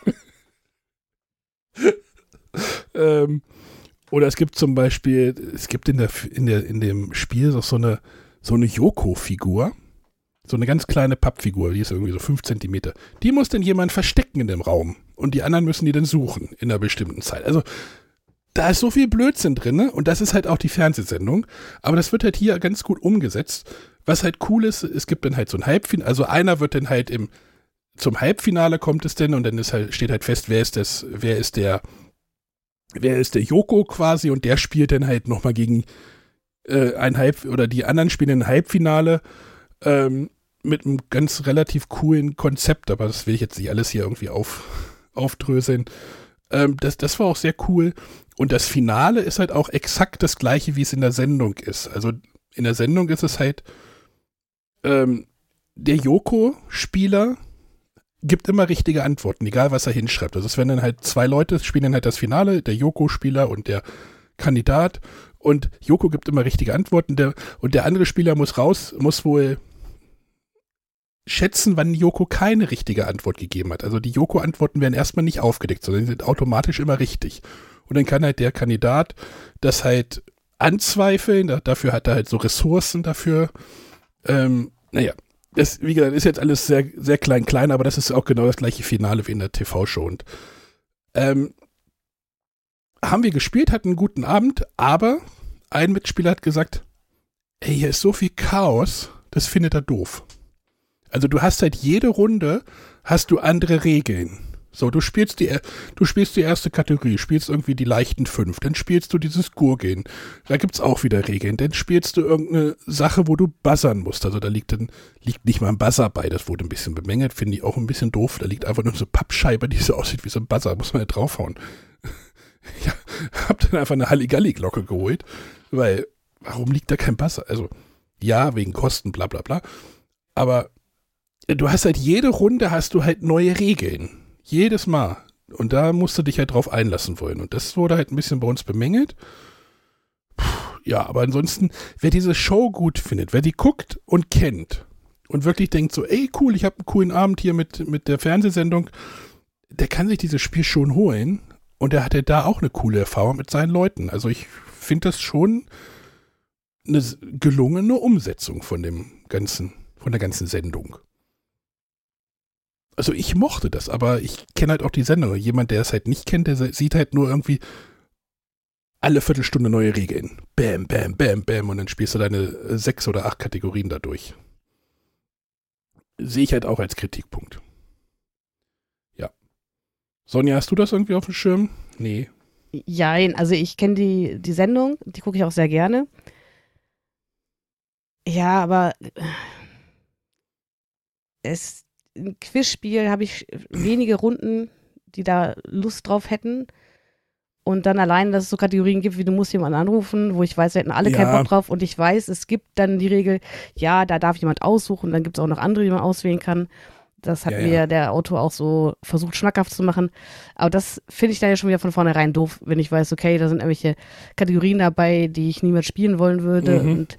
Oder es gibt zum Beispiel, in dem Spiel so eine Yoko-Figur, so eine ganz kleine Pappfigur, die ist irgendwie so 5 Zentimeter. Die muss dann jemand verstecken in dem Raum und die anderen müssen die dann suchen in einer bestimmten Zeit. Also da ist so viel Blödsinn drin, ne? Und das ist halt auch die Fernsehsendung, aber das wird halt hier ganz gut umgesetzt. Was halt cool ist, es gibt dann halt so ein Halbfinale, also einer wird dann halt zum Halbfinale kommt es denn und dann steht halt fest, wer ist der Yoko quasi und der spielt dann halt nochmal gegen oder die anderen spielen ein Halbfinale mit einem ganz relativ coolen Konzept, aber das will ich jetzt nicht alles hier irgendwie aufdröseln. Das war auch sehr cool und das Finale ist halt auch exakt das gleiche, wie es in der Sendung ist. Also in der Sendung ist es halt der Yoko-Spieler gibt immer richtige Antworten, egal was er hinschreibt. Also es werden dann halt 2 Leute, spielen dann halt das Finale, der Yoko-Spieler und der Kandidat. Und Yoko gibt immer richtige Antworten. Und der andere Spieler muss wohl schätzen, wann Yoko keine richtige Antwort gegeben hat. Also die Yoko-Antworten werden erstmal nicht aufgedeckt, sondern sind automatisch immer richtig. Und dann kann halt der Kandidat das halt anzweifeln. Dafür hat er halt so Ressourcen dafür. Das, wie gesagt, ist jetzt alles sehr, sehr klein, aber das ist auch genau das gleiche Finale wie in der TV-Show. Und haben wir gespielt, hatten einen guten Abend, aber ein Mitspieler hat gesagt, ey, hier ist so viel Chaos, das findet er doof. Also du hast halt jede Runde, hast du andere Regeln. So, du spielst die erste Kategorie, spielst irgendwie die leichten 5, dann spielst du dieses Gurgeln. Da gibt's auch wieder Regeln. Dann spielst du irgendeine Sache, wo du buzzern musst. Also da liegt nicht mal ein Buzzer bei, das wurde ein bisschen bemängelt, finde ich auch ein bisschen doof. Da liegt einfach nur so eine Pappscheibe, die so aussieht wie so ein Buzzer, muss man ja draufhauen. Ja, hab dann einfach eine Halligalli-Glocke geholt, weil, warum liegt da kein Buzzer? Also, ja, wegen Kosten, bla bla bla. Aber du hast halt jede Runde hast du halt neue Regeln. Jedes Mal. Und da musst du dich halt drauf einlassen wollen. Und das wurde halt ein bisschen bei uns bemängelt. Ja, aber ansonsten, wer diese Show gut findet, wer die guckt und kennt und wirklich denkt so, ey, cool, ich habe einen coolen Abend hier mit der Fernsehsendung, der kann sich dieses Spiel schon holen und der hatte da auch eine coole Erfahrung mit seinen Leuten. Also ich finde das schon eine gelungene Umsetzung von der ganzen Sendung. Also ich mochte das, aber ich kenne halt auch die Sendung. Jemand, der es halt nicht kennt, der sieht halt nur irgendwie alle Viertelstunde neue Regeln. Bam, bam, bam, bam. Und dann spielst du deine 6 oder 8 Kategorien dadurch. Sehe ich halt auch als Kritikpunkt. Ja. Sonja, hast du das irgendwie auf dem Schirm? Nee. Jein, also ich kenne die Sendung, die gucke ich auch sehr gerne. Ja, aber ein Quizspiel habe ich wenige Runden, die da Lust drauf hätten. Und dann allein, dass es so Kategorien gibt, wie du musst jemanden anrufen, wo ich weiß, wir hätten alle keinen Bock drauf. Und ich weiß, es gibt dann die Regel, ja, da darf jemand aussuchen. Dann gibt es auch noch andere, die man auswählen kann. Das hat mir der Autor auch so versucht, schmackhaft zu machen. Aber das finde ich dann ja schon wieder von vornherein doof, wenn ich weiß, okay, da sind irgendwelche Kategorien dabei, die ich niemals spielen wollen würde. Und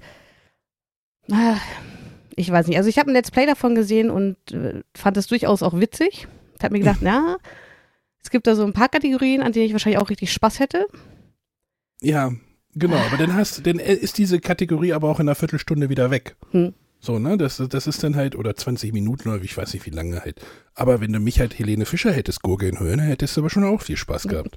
ich weiß nicht. Also ich habe ein Let's Play davon gesehen und fand es durchaus auch witzig. Ich habe mir gedacht, es gibt da so ein paar Kategorien, an denen ich wahrscheinlich auch richtig Spaß hätte. Ja, genau. Aber dann ist diese Kategorie aber auch in einer Viertelstunde wieder weg. So, ne? Das ist dann halt, oder 20 Minuten oder ich weiß nicht, wie lange halt. Aber wenn du mich halt Helene Fischer hättest gurgeln hören, hättest du aber schon auch viel Spaß gehabt.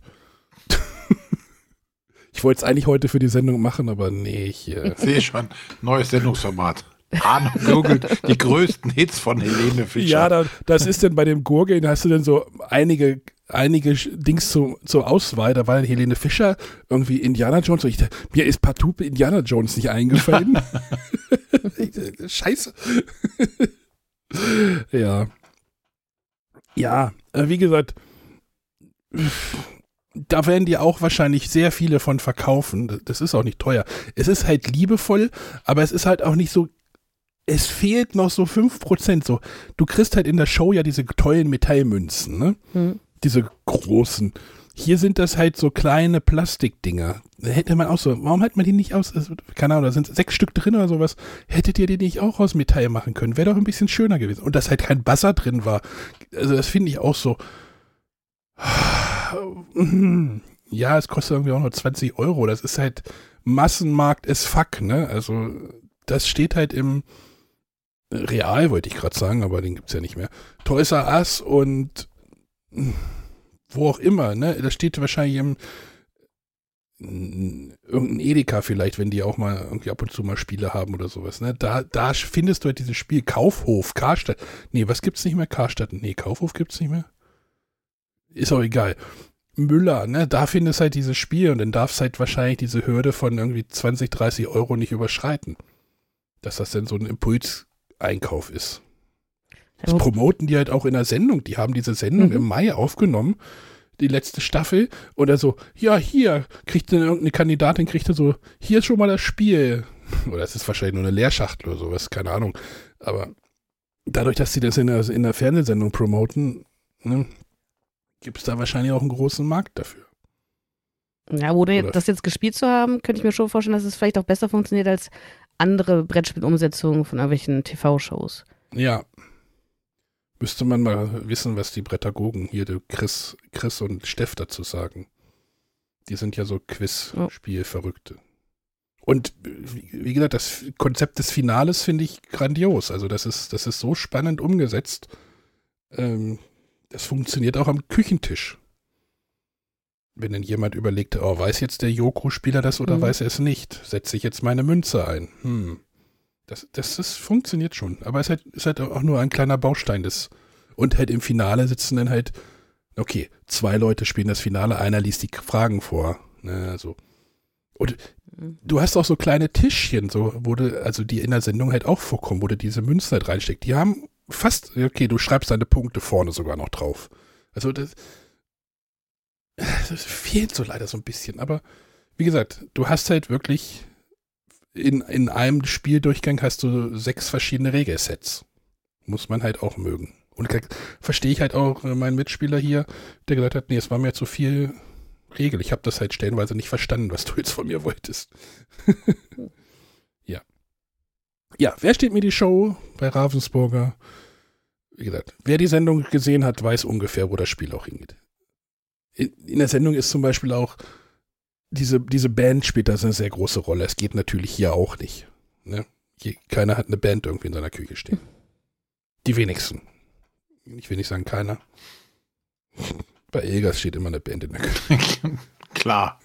Ich wollte es eigentlich heute für die Sendung machen, aber nee, ich sehe schon, neues Sendungsformat. Arno gurgelt die größten Hits von Helene Fischer. Ja, das ist dann bei dem Gurgeln, da hast du dann so einige Dings zur Auswahl. Da war dann Helene Fischer, irgendwie Indiana Jones. Und mir ist partout Indiana Jones nicht eingefallen. Scheiße. Ja. Ja, wie gesagt, da werden die auch wahrscheinlich sehr viele von verkaufen. Das ist auch nicht teuer. Es ist halt liebevoll, aber es ist halt auch nicht so. Es fehlt noch so 5%. So. Du kriegst halt in der Show ja diese tollen Metallmünzen, ne? Diese großen. Hier sind das halt so kleine Plastikdinger. Da hätte man auch so, warum hat man die nicht aus, keine Ahnung, da sind 6 Stück drin oder sowas. Hättet ihr die nicht auch aus Metall machen können? Wäre doch ein bisschen schöner gewesen. Und dass halt kein Buzzer drin war. Also das finde ich auch so. Ja, es kostet irgendwie auch nur 20 €. Das ist halt Massenmarkt as fuck, ne? Also das steht halt im Real, wollte ich gerade sagen, aber den gibt's ja nicht mehr. Toys R Us und wo auch immer, ne? Das steht wahrscheinlich im irgendein Edeka vielleicht, wenn die auch mal irgendwie ab und zu mal Spiele haben oder sowas, ne? Da findest du halt dieses Spiel Kaufhof, Karstadt. Nee, was gibt's nicht mehr? Karstadt. Nee, Kaufhof gibt's nicht mehr. Ist auch egal. Müller, ne? Da findest du halt dieses Spiel und dann darfst halt wahrscheinlich diese Hürde von irgendwie 20, 30 € nicht überschreiten. Dass das dann so ein Impulseinkauf ist. Das promoten die halt auch in der Sendung. Die haben diese Sendung im Mai aufgenommen, die letzte Staffel. Oder so, ja, hier, kriegt dann irgendeine Kandidatin, so, hier ist schon mal das Spiel. Oder es ist wahrscheinlich nur eine Leerschachtel oder sowas, keine Ahnung. Aber dadurch, dass sie das in der Fernsehsendung promoten, ne, gibt es da wahrscheinlich auch einen großen Markt dafür. Ja, ohne das jetzt gespielt zu haben, könnte ich mir schon vorstellen, dass es vielleicht auch besser funktioniert als andere Brettspielumsetzungen von irgendwelchen TV-Shows. Ja. Müsste man mal wissen, was die Brettagogen hier, der Chris und Steff dazu sagen. Die sind ja so Quiz-Spiel-Verrückte. Und wie gesagt, das Konzept des Finales finde ich grandios. Also das ist so spannend umgesetzt. Das funktioniert auch am Küchentisch. Wenn dann jemand überlegt, weiß jetzt der Joko-Spieler das oder weiß er es nicht? Setze ich jetzt meine Münze ein? Das funktioniert schon. Aber es ist halt auch nur ein kleiner Baustein des. Und halt im Finale sitzen dann halt, okay, 2 Leute spielen das Finale, einer liest die Fragen vor. Ne, so. Und du hast auch so kleine Tischchen, so, also die in der Sendung halt auch vorkommen, wo du diese Münzen halt reinsteckst. Die haben fast, okay, du schreibst deine Punkte vorne sogar noch drauf. Also das fehlt so leider so ein bisschen. Aber wie gesagt, du hast halt wirklich in einem Spieldurchgang hast du 6 verschiedene Regelsets. Muss man halt auch mögen. Und verstehe ich halt auch meinen Mitspieler hier, der gesagt hat, nee, es war mir zu viel Regel. Ich habe das halt stellenweise nicht verstanden, was du jetzt von mir wolltest. Ja. Ja, wer steht mir die Show bei Ravensburger? Wie gesagt, wer die Sendung gesehen hat, weiß ungefähr, wo das Spiel auch hingeht. In der Sendung ist zum Beispiel auch diese Band spielt da eine sehr große Rolle. Es geht natürlich hier auch nicht. Ne? Keiner hat eine Band irgendwie in seiner Küche stehen. Die wenigsten. Ich will nicht sagen keiner. Bei Elgas steht immer eine Band in der Küche. Klar.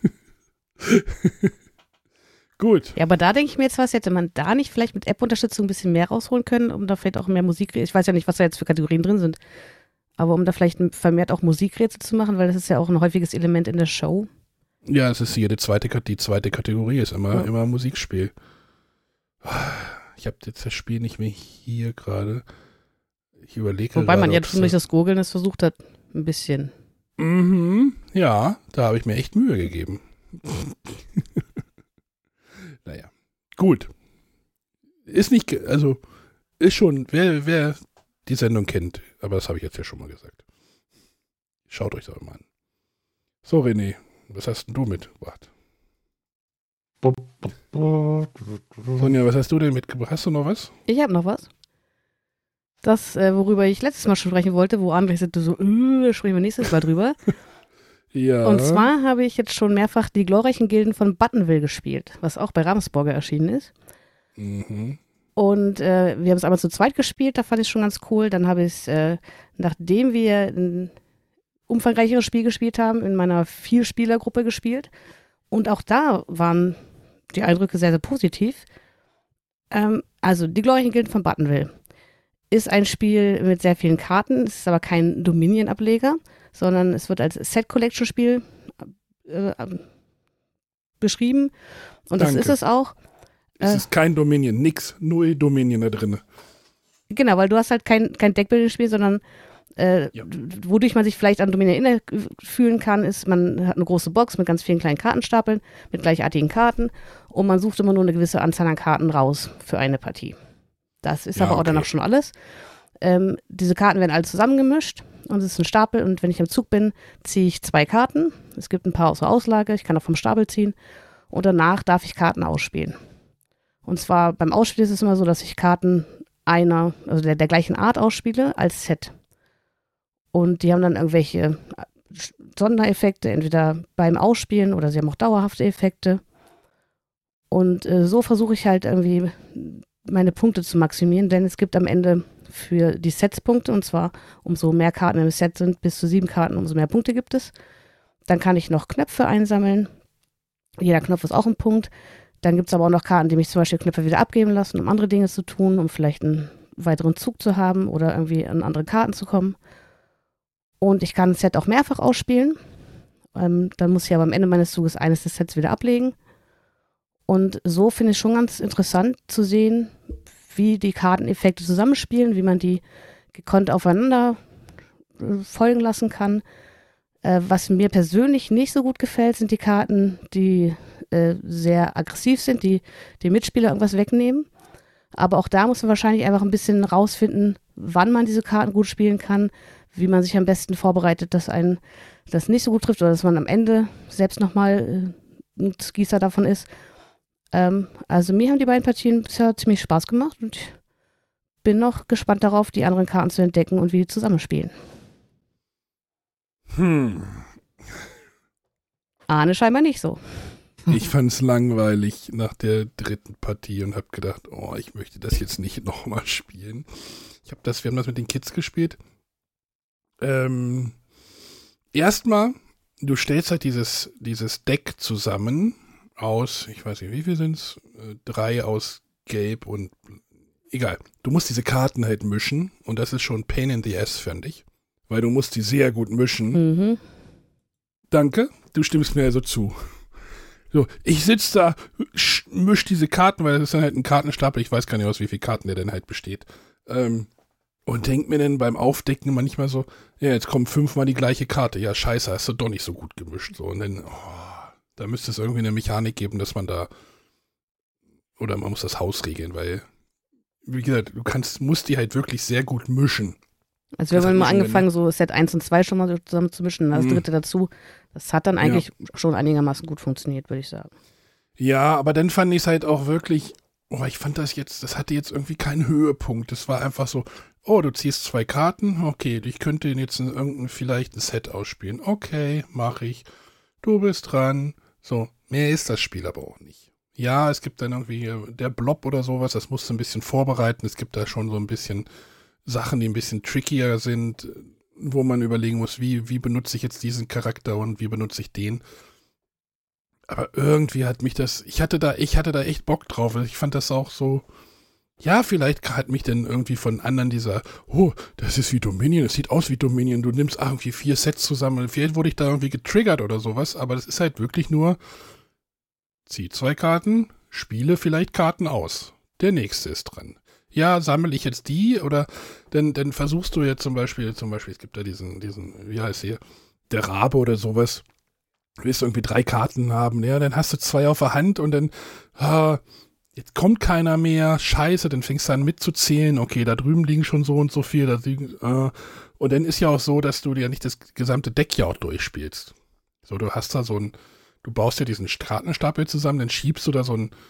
Gut. Ja, aber da denke ich mir jetzt was, hätte man da nicht vielleicht mit App-Unterstützung ein bisschen mehr rausholen können, um da vielleicht auch mehr Musikrätsel, ich weiß ja nicht, was da jetzt für Kategorien drin sind, aber um da vielleicht vermehrt auch Musikrätsel zu machen, weil das ist ja auch ein häufiges Element in der Show. Ja, es ist hier die zweite Kategorie, ist immer Musikspiel. Ich habe jetzt das Spiel nicht mehr hier gerade. Ich überlege Wobei man ja schon durch das Gurgeln es versucht hat, ein bisschen. Mhm, ja, da habe ich mir echt Mühe gegeben. Naja, gut. Ist nicht, also, ist schon, wer die Sendung kennt, aber das habe ich jetzt ja schon mal gesagt. Schaut euch das mal an. So, René, was hast denn du mitgebracht? Sonja, was hast du denn mitgebracht? Hast du noch was? Ich habe noch was. Das, worüber ich letztes Mal schon sprechen wollte, wo André sagte so, sprechen wir nächstes Mal drüber. Ja. Und zwar habe ich jetzt schon mehrfach die glorreichen Gilden von Buttonville gespielt, was auch bei Ravensburger erschienen ist. Mhm. Und wir haben es einmal zu zweit gespielt, da fand ich es schon ganz cool. Dann habe ich es, nachdem wir ein umfangreicheres Spiel gespielt haben, in meiner Vielspielergruppe gespielt. Und auch da waren die Eindrücke sehr, sehr positiv. Also die glorreichen Gilden von Buttonville ist ein Spiel mit sehr vielen Karten, es ist aber kein Dominion-Ableger, sondern es wird als Set-Collection-Spiel beschrieben. Und Danke. das ist es auch. Es ist kein Dominion, nix, null Dominion da drin. Genau, weil du hast halt kein Deckbuilding-Spiel, sondern wodurch man sich vielleicht an Dominion erinnert fühlen kann, ist, man hat eine große Box mit ganz vielen kleinen Kartenstapeln, mit gleichartigen Karten und man sucht immer nur eine gewisse Anzahl an Karten raus für eine Partie. Das ist aber auch danach schon alles. Diese Karten werden alle zusammengemischt und es ist ein Stapel und wenn ich am Zug bin, ziehe ich 2 Karten. Es gibt ein paar aus der Auslage, ich kann auch vom Stapel ziehen und danach darf ich Karten ausspielen. Und zwar beim Ausspielen ist es immer so, dass ich Karten der gleichen Art ausspiele als Set. Und die haben dann irgendwelche Sondereffekte, entweder beim Ausspielen oder sie haben auch dauerhafte Effekte. Und so versuche ich halt irgendwie meine Punkte zu maximieren, denn es gibt am Ende für die Sets Punkte, und zwar umso mehr Karten im Set sind, bis zu 7 Karten, umso mehr Punkte gibt es. Dann kann ich noch Knöpfe einsammeln. Jeder Knopf ist auch ein Punkt. Dann gibt es aber auch noch Karten, die mich zum Beispiel Knöpfe wieder abgeben lassen, um andere Dinge zu tun, um vielleicht einen weiteren Zug zu haben oder irgendwie an andere Karten zu kommen. Und ich kann ein Set auch mehrfach ausspielen. Dann muss ich aber am Ende meines Zuges eines des Sets wieder ablegen. Und so finde ich schon ganz interessant zu sehen, wie die Karteneffekte zusammenspielen, wie man die gekonnt aufeinander folgen lassen kann. Was mir persönlich nicht so gut gefällt, sind die Karten, die sehr aggressiv sind, die dem Mitspieler irgendwas wegnehmen. Aber auch da muss man wahrscheinlich einfach ein bisschen rausfinden, wann man diese Karten gut spielen kann, wie man sich am besten vorbereitet, dass einen das nicht so gut trifft oder dass man am Ende selbst nochmal ein Gießer davon ist. Also mir haben die beiden Partien bisher ziemlich Spaß gemacht und ich bin noch gespannt darauf, die anderen Karten zu entdecken und wie die zusammenspielen. Arne scheinbar nicht so. Ich fand es langweilig nach der 3. Partie und habe gedacht, oh, ich möchte das jetzt nicht nochmal spielen. Wir haben das mit den Kids gespielt. Erstmal, du stellst halt dieses Deck zusammen aus, ich weiß nicht, wie viel sind es? 3 aus Gelb und egal. Du musst diese Karten halt mischen und das ist schon Pain in the Ass, fand ich. Weil du musst die sehr gut mischen. Mhm. Danke, du stimmst mir also zu. So, ich sitze da, misch diese Karten, weil das ist dann halt ein Kartenstapel, ich weiß gar nicht aus, wie viele Karten der denn halt besteht. Und denk mir dann beim Aufdecken manchmal so, ja, jetzt kommt 5-mal die gleiche Karte. Ja, scheiße, hast du doch nicht so gut gemischt. So, und dann, da müsste es irgendwie eine Mechanik geben, dass man da, oder man muss das Haus regeln, weil wie gesagt, musst die halt wirklich sehr gut mischen. Also wir haben mal angefangen, so Set 1 und 2 schon mal zusammen zu mischen, das dritte dazu. Das hat dann eigentlich schon einigermaßen gut funktioniert, würde ich sagen. Ja, aber dann fand ich es halt auch wirklich, ich fand das hatte jetzt irgendwie keinen Höhepunkt. Das war einfach so, du ziehst 2 Karten, okay, ich könnte jetzt vielleicht ein Set ausspielen. Okay, mach ich. Du bist dran. So, mehr ist das Spiel aber auch nicht. Ja, es gibt dann irgendwie der Blob oder sowas, das musst du ein bisschen vorbereiten. Es gibt da schon so ein bisschen Sachen, die ein bisschen trickier sind, wo man überlegen muss, wie benutze ich jetzt diesen Charakter und wie benutze ich den. Aber irgendwie hat mich ich hatte da echt Bock drauf. Ich fand das auch so, ja, vielleicht hat mich dann irgendwie von anderen das ist wie Dominion, es sieht aus wie Dominion, du nimmst irgendwie 4 Sets zusammen. Vielleicht wurde ich da irgendwie getriggert oder sowas, aber das ist halt wirklich nur, zieh 2 Karten, spiele vielleicht Karten aus. Der nächste ist dran. Ja, sammle ich jetzt die oder dann versuchst du jetzt zum Beispiel, es gibt da diesen, wie heißt der Rabe oder sowas. Du willst irgendwie 3 Karten haben, ja, dann hast du 2 auf der Hand und dann, jetzt kommt keiner mehr, scheiße, dann fängst du an mitzuzählen, okay, da drüben liegen schon so und so viel, und dann ist ja auch so, dass du dir nicht das gesamte Deck ja auch durchspielst. So, du hast da du baust ja diesen Kartenstapel zusammen, dann schiebst du da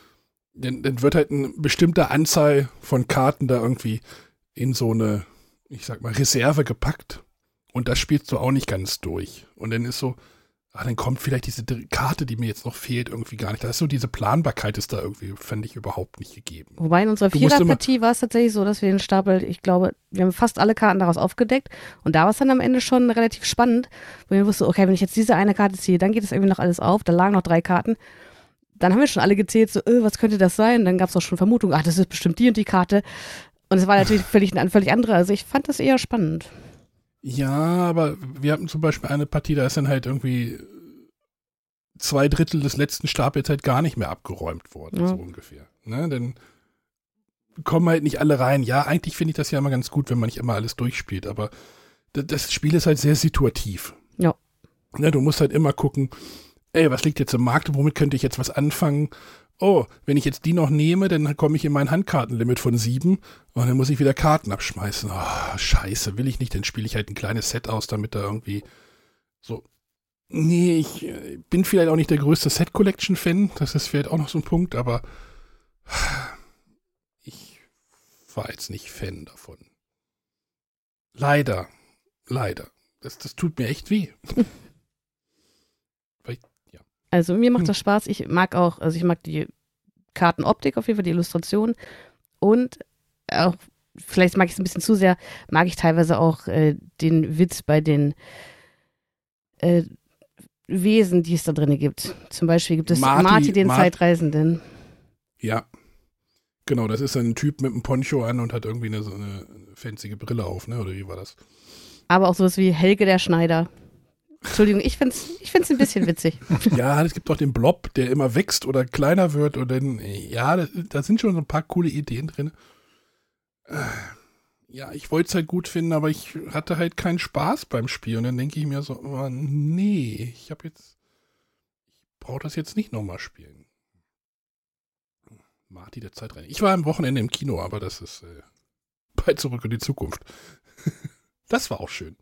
dann wird halt eine bestimmte Anzahl von Karten da irgendwie in so eine, ich sag mal, Reserve gepackt. Und das spielst du auch nicht ganz durch. Und dann ist so, dann kommt vielleicht diese Karte, die mir jetzt noch fehlt, irgendwie gar nicht. Da ist so diese Planbarkeit ist da irgendwie, fand ich, überhaupt nicht gegeben. Wobei in unserer Viererpartie war es tatsächlich so, dass wir den Stapel, ich glaube, wir haben fast alle Karten daraus aufgedeckt. Und da war es dann am Ende schon relativ spannend, wo ich wusste, okay, wenn ich jetzt diese eine Karte ziehe, dann geht es irgendwie noch alles auf. Da lagen noch 3 Karten. Dann haben wir schon alle gezählt, so, was könnte das sein? Dann gab es auch schon Vermutungen, das ist bestimmt die und die Karte. Und es war natürlich völlig andere. Also ich fand das eher spannend. Ja, aber wir hatten zum Beispiel eine Partie, da ist dann halt irgendwie 2/3 des letzten Stapels halt gar nicht mehr abgeräumt worden, so ungefähr. Ne? Dann kommen halt nicht alle rein. Ja, eigentlich finde ich das ja immer ganz gut, wenn man nicht immer alles durchspielt, aber das Spiel ist halt sehr situativ. Ja. Ne, du musst halt immer gucken, was liegt jetzt im Markt, womit könnte ich jetzt was anfangen? Wenn ich jetzt die noch nehme, dann komme ich in mein Handkartenlimit von 7 und dann muss ich wieder Karten abschmeißen. Scheiße, will ich nicht, dann spiele ich halt ein kleines Set aus, damit da irgendwie so. Nee, ich bin vielleicht auch nicht der größte Set-Collection-Fan, das ist vielleicht auch noch so ein Punkt, aber ich war jetzt nicht Fan davon. Leider. Das tut mir echt weh. Also mir macht das Spaß. Ich mag die Kartenoptik auf jeden Fall, die Illustration und auch, vielleicht mag ich es ein bisschen zu sehr, mag ich teilweise auch den Witz bei den Wesen, die es da drin gibt. Zum Beispiel gibt es Marty den Zeitreisenden. Ja, genau, das ist ein Typ mit einem Poncho an und hat irgendwie so eine fancy Brille auf, ne? Oder wie war das? Aber auch sowas wie Helge der Schneider. Entschuldigung, ich find's ein bisschen witzig. Ja, es gibt auch den Blob, der immer wächst oder kleiner wird und dann, da sind schon so ein paar coole Ideen drin. Ja, ich wollte es halt gut finden, aber ich hatte halt keinen Spaß beim Spiel und dann denke ich mir so, nee, ich brauche das jetzt nicht nochmal spielen. Marty der Zeitreise. Ich war am Wochenende im Kino, aber das ist bei Zurück in die Zukunft. Das war auch schön.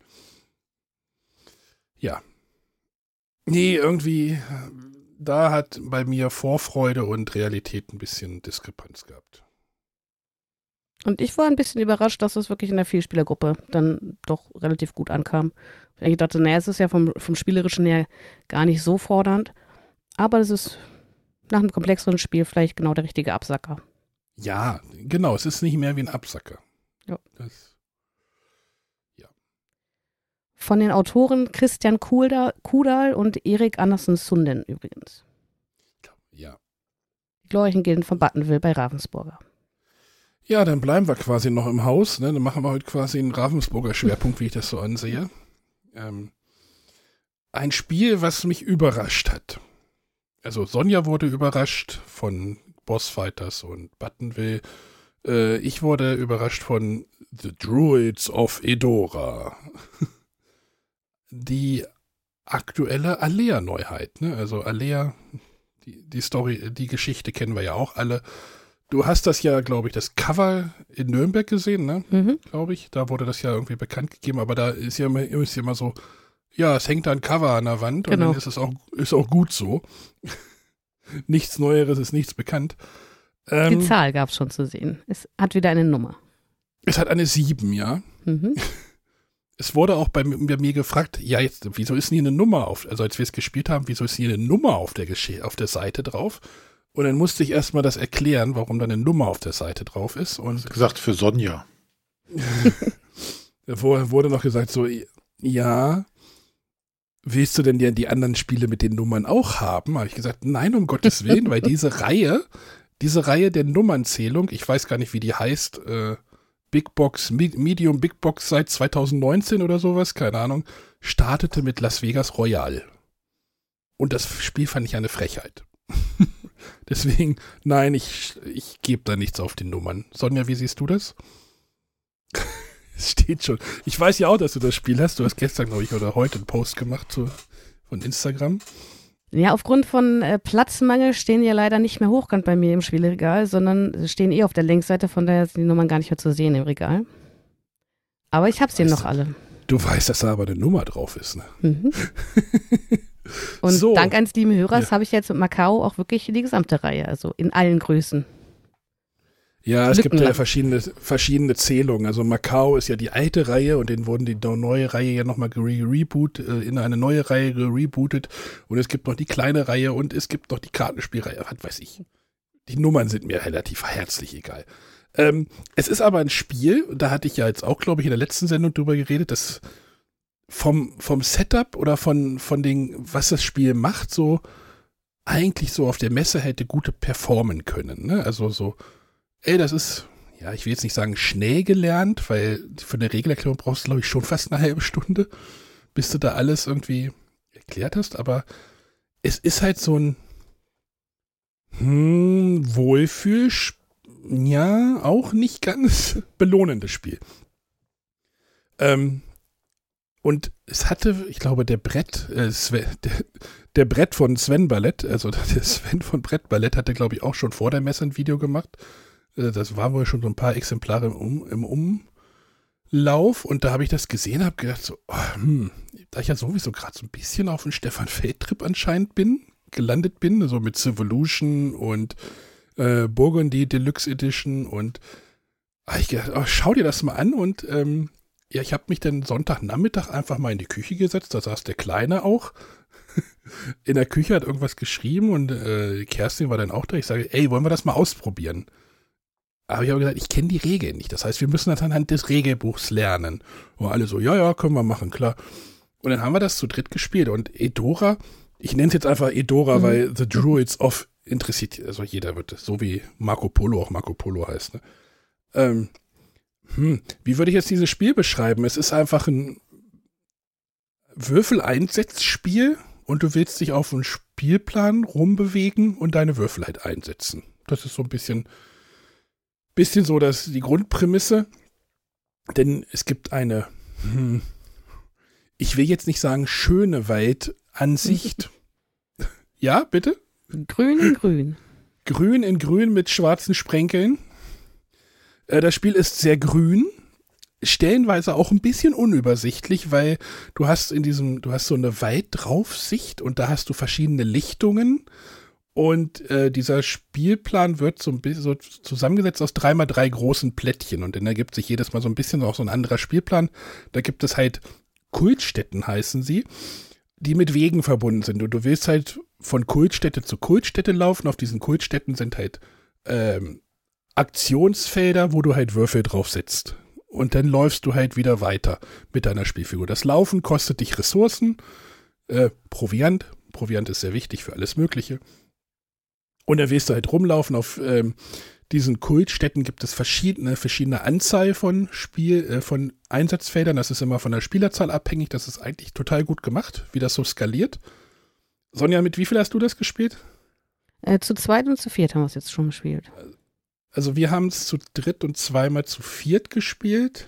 Ja. Nee, irgendwie, da hat bei mir Vorfreude und Realität ein bisschen Diskrepanz gehabt. Und ich war ein bisschen überrascht, dass es wirklich in der Vielspielergruppe dann doch relativ gut ankam. Ich dachte, es ist ja vom Spielerischen her gar nicht so fordernd, aber es ist nach einem komplexeren Spiel vielleicht genau der richtige Absacker. Ja, genau, es ist nicht mehr wie ein Absacker. Ja. Von den Autoren Christian Kudal und Erik Andersen Sunden übrigens. Ja. Die glorreichen Gilden von Buttonville bei Ravensburger. Ja, dann bleiben wir quasi noch im Haus. Ne? Dann machen wir heute quasi einen Ravensburger Schwerpunkt, wie ich das so ansehe. Ein Spiel, was mich überrascht hat. Also Sonja wurde überrascht von Bossfighters und Buttonville. Ich wurde überrascht von The Druids of Edora. Die aktuelle Alea-Neuheit, ne? Also Alea, die Story, die Geschichte kennen wir ja auch alle. Du hast das ja, glaube ich, das Cover in Nürnberg gesehen, ne? Mhm. Glaube ich. Da wurde das ja irgendwie bekannt gegeben, aber da ist ja immer so, ja, es hängt da ein Cover an der Wand und dann ist es auch gut so. Nichts Neueres ist nichts bekannt. Die Zahl gab es schon zu sehen. Es hat wieder eine Nummer. Es hat eine 7, ja. Mhm. Es wurde auch bei mir gefragt, ja, jetzt, wieso ist denn hier eine Nummer also als wir es gespielt haben, wieso ist hier eine Nummer auf der Seite drauf? Und dann musste ich erstmal das erklären, warum da eine Nummer auf der Seite drauf ist. Und gesagt, für Sonja. Wurde noch gesagt so, ja, willst du denn die anderen Spiele mit den Nummern auch haben? Habe ich gesagt, nein, um Gottes Willen, weil diese Reihe der Nummernzählung, ich weiß gar nicht, wie die heißt, Big Box, Medium Big Box seit 2019 oder sowas, keine Ahnung, startete mit Las Vegas Royale. Und das Spiel fand ich eine Frechheit. Deswegen, nein, ich gebe da nichts auf die Nummern. Sonja, wie siehst du das? Es steht schon. Ich weiß ja auch, dass du das Spiel hast. Du hast gestern, glaube ich, oder heute einen Post gemacht von Instagram. Ja, aufgrund von Platzmangel stehen ja leider nicht mehr hochkant bei mir im Spielregal, sondern stehen auf der Längsseite, von daher sind die Nummern gar nicht mehr zu sehen im Regal. Aber ich habe sie noch alle. Du weißt, dass da aber eine Nummer drauf ist, ne? Mhm. Und so, dank eines lieben Hörers habe ich jetzt mit Macau auch wirklich die gesamte Reihe, also in allen Größen. Ja, es gibt ja verschiedene Zählungen. Also Macau ist ja die alte Reihe und denen wurden die neue Reihe ja nochmal in eine neue Reihe gerebootet. Und es gibt noch die kleine Reihe und es gibt noch die Kartenspielreihe, was weiß ich. Die Nummern sind mir relativ herzlich egal. Es ist aber ein Spiel, da hatte ich ja jetzt auch, glaube ich, in der letzten Sendung drüber geredet, dass vom Setup oder von den, was das Spiel macht, so eigentlich so auf der Messe hätte gut performen können. Ne? Also so, das ist, ja, ich will jetzt nicht sagen schnell gelernt, weil für eine Regelerklärung brauchst du, glaube ich, schon fast eine halbe Stunde, bis du da alles irgendwie erklärt hast, aber es ist halt so ein Wohlfühlspiel, ja, auch nicht ganz belohnendes Spiel. Und es hatte, ich glaube, der Brett von Sven Ballett, also der Sven von Brett Ballett hatte, glaube ich, auch schon vor der Messe ein Video gemacht. Das waren wohl schon so ein paar Exemplare im Umlauf und da habe ich das gesehen, habe gedacht so, da ich ja sowieso gerade so ein bisschen auf den Stefan-Feld-Trip anscheinend gelandet bin, so mit Civolution und Burgundy Deluxe Edition und ich gedacht, schau dir das mal an und ja, ich habe mich dann Sonntagnachmittag einfach mal in die Küche gesetzt, da saß der Kleine auch in der Küche, hat irgendwas geschrieben und Kerstin war dann auch da. Ich sage, wollen wir das mal ausprobieren? Aber ich habe gesagt, ich kenne die Regeln nicht. Das heißt, wir müssen das anhand des Regelbuchs lernen. Und alle so, ja, können wir machen, klar. Und dann haben wir das zu dritt gespielt. Und Edora, ich nenne es jetzt einfach Edora, weil The Druids of interessiert, also jeder wird das, so wie Marco Polo auch Marco Polo heißt. Ne? Wie würde ich jetzt dieses Spiel beschreiben? Es ist einfach ein Würfel-Einsetzspiel und du willst dich auf einen Spielplan rumbewegen und deine Würfel halt einsetzen. Das ist so ein bisschen so die Grundprämisse. Denn es gibt eine, ich will jetzt nicht sagen schöne Waldansicht. Ja, bitte? Grün in grün. Grün in grün mit schwarzen Sprenkeln. Das Spiel ist sehr grün, stellenweise auch ein bisschen unübersichtlich, weil du hast so eine Walddraufsicht und da hast du verschiedene Lichtungen und dieser Spielplan wird so ein bisschen so zusammengesetzt aus 3x3 großen Plättchen und dann ergibt sich jedes Mal so ein bisschen auch so ein anderer Spielplan. Da gibt es halt Kultstätten, heißen sie, die mit Wegen verbunden sind und du willst halt von Kultstätte zu Kultstätte laufen. Auf diesen Kultstätten sind halt Aktionsfelder, wo du halt Würfel drauf setzt. Und dann läufst du halt wieder weiter mit deiner Spielfigur. Das Laufen kostet dich Ressourcen, Proviant. Proviant ist sehr wichtig für alles Mögliche. Und dann willst du halt rumlaufen. Auf diesen Kultstätten gibt es verschiedene Anzahl von Einsatzfeldern. Das ist immer von der Spielerzahl abhängig. Das ist eigentlich total gut gemacht, wie das so skaliert. Sonja, mit wie viel hast du das gespielt? Zu zweit und zu viert haben wir es jetzt schon gespielt. Also wir haben es zu dritt und zweimal zu viert gespielt.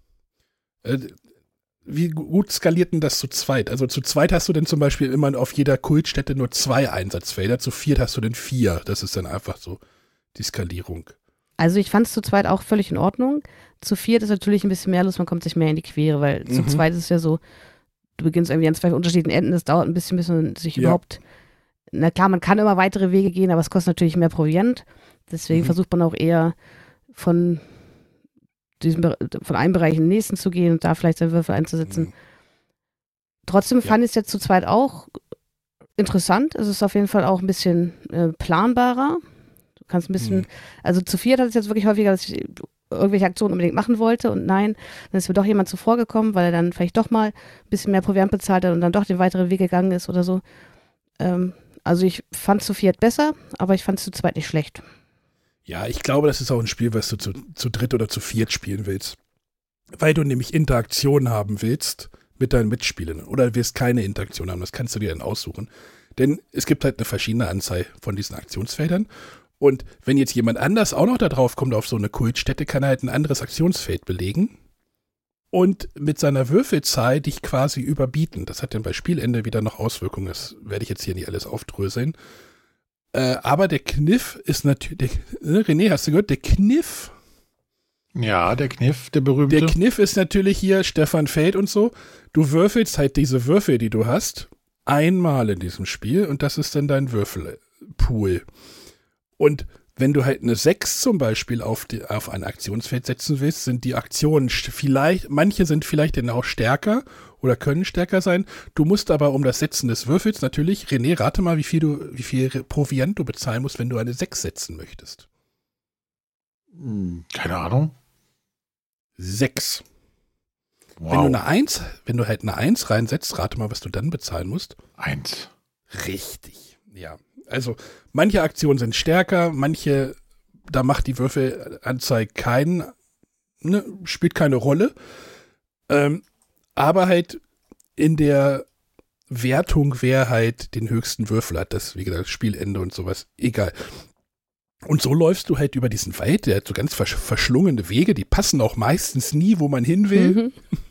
Wie gut skaliert denn das zu zweit? Also zu zweit hast du denn zum Beispiel immer auf jeder Kultstätte nur 2 Einsatzfelder, zu viert hast du denn 4. Das ist dann einfach so die Skalierung. Also ich fand es zu zweit auch völlig in Ordnung. Zu viert ist natürlich ein bisschen mehr los, man kommt sich mehr in die Quere, weil zu zweit ist es ja so, du beginnst irgendwie an 2 unterschiedlichen Enden, es dauert ein bisschen, bis man sich überhaupt, na klar, man kann immer weitere Wege gehen, aber es kostet natürlich mehr Proviant. Deswegen versucht man auch eher von einem Bereich in den nächsten zu gehen und da vielleicht seinen Würfel einzusetzen. Trotzdem fand ich es jetzt zu zweit auch interessant. Es ist auf jeden Fall auch ein bisschen planbarer. Du kannst ein bisschen, also zu viert hatte ich jetzt wirklich häufiger, dass ich irgendwelche Aktionen unbedingt machen wollte und nein, dann ist mir doch jemand zuvor gekommen, weil er dann vielleicht doch mal ein bisschen mehr Proviant bezahlt hat und dann doch den weiteren Weg gegangen ist oder so. Also ich fand zu viert besser, aber ich fand es zu zweit nicht schlecht. Ja, ich glaube, das ist auch ein Spiel, was du zu dritt oder zu viert spielen willst. Weil du nämlich Interaktion haben willst mit deinen Mitspielern. Oder du wirst keine Interaktion haben, das kannst du dir dann aussuchen. Denn es gibt halt eine verschiedene Anzahl von diesen Aktionsfeldern. Und wenn jetzt jemand anders auch noch da drauf kommt auf so eine Kultstätte, kann er halt ein anderes Aktionsfeld belegen und mit seiner Würfelzahl dich quasi überbieten. Das hat dann bei Spielende wieder noch Auswirkungen. Das werde ich jetzt hier nicht alles aufdröseln. Aber der Kniff ist natürlich, René, hast du gehört, der Kniff? Ja, der Kniff, der berühmte. Der Kniff ist natürlich hier Stefan Feld und so. Du würfelst halt diese Würfel, die du hast, einmal in diesem Spiel und das ist dann dein Würfelpool. Und wenn du halt eine 6 zum Beispiel auf ein Aktionsfeld setzen willst, sind die Aktionen manche sind vielleicht dann auch stärker oder können stärker sein. Du musst aber um das Setzen des Würfels natürlich, René, rate mal, wie viel Proviant du bezahlen musst, wenn du eine 6 setzen möchtest. Keine Ahnung. 6. Wow. Wenn du halt eine 1 reinsetzt, rate mal, was du dann bezahlen musst. 1. Richtig, ja. Also manche Aktionen sind stärker, manche, da macht die Würfelanzeige spielt keine Rolle. Aber halt in der Wertung, wer halt den höchsten Würfel hat, das, wie gesagt, Spielende und sowas, egal. Und so läufst du halt über diesen Wald, der hat so ganz verschlungene Wege, die passen auch meistens nie, wo man hin will.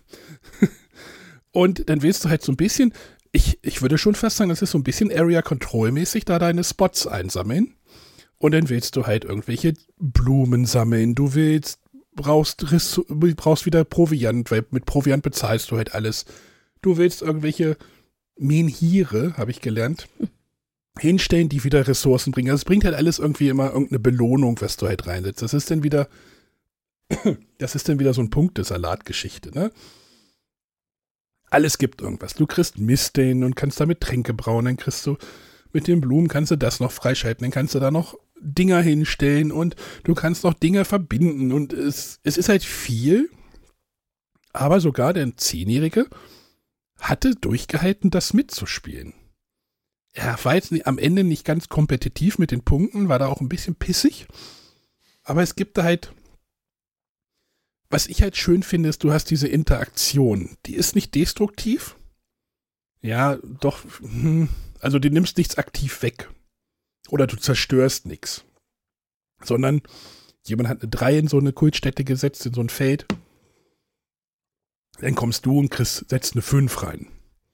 Und dann willst du halt so ein bisschen, ich würde schon fast sagen, das ist so ein bisschen Area-Control-mäßig, da deine Spots einsammeln. Und dann willst du halt irgendwelche Blumen sammeln. Du brauchst wieder Proviant, weil mit Proviant bezahlst du halt alles. Du willst irgendwelche Menhire, habe ich gelernt, hinstellen, die wieder Ressourcen bringen. Also es bringt halt alles irgendwie immer irgendeine Belohnung, was du halt reinsetzt. Das ist dann wieder so ein Punktesalat-Geschichte, ne? Alles gibt irgendwas. Du kriegst Misteln und kannst damit Tränke brauen, dann kriegst du mit den Blumen, kannst du das noch freischalten, dann kannst du da noch Dinger hinstellen und du kannst noch Dinge verbinden und es ist halt viel, aber sogar der 10-Jährige hatte durchgehalten, das mitzuspielen. Er war jetzt am Ende nicht ganz kompetitiv mit den Punkten, war da auch ein bisschen pissig, aber es gibt da halt, was ich halt schön finde, ist, du hast diese Interaktion. Die ist nicht destruktiv. Ja, doch. Also du nimmst nichts aktiv weg. Oder du zerstörst nichts. Sondern jemand hat eine 3 in so eine Kultstätte gesetzt, in so ein Feld. Dann kommst du und setzt eine 5 rein.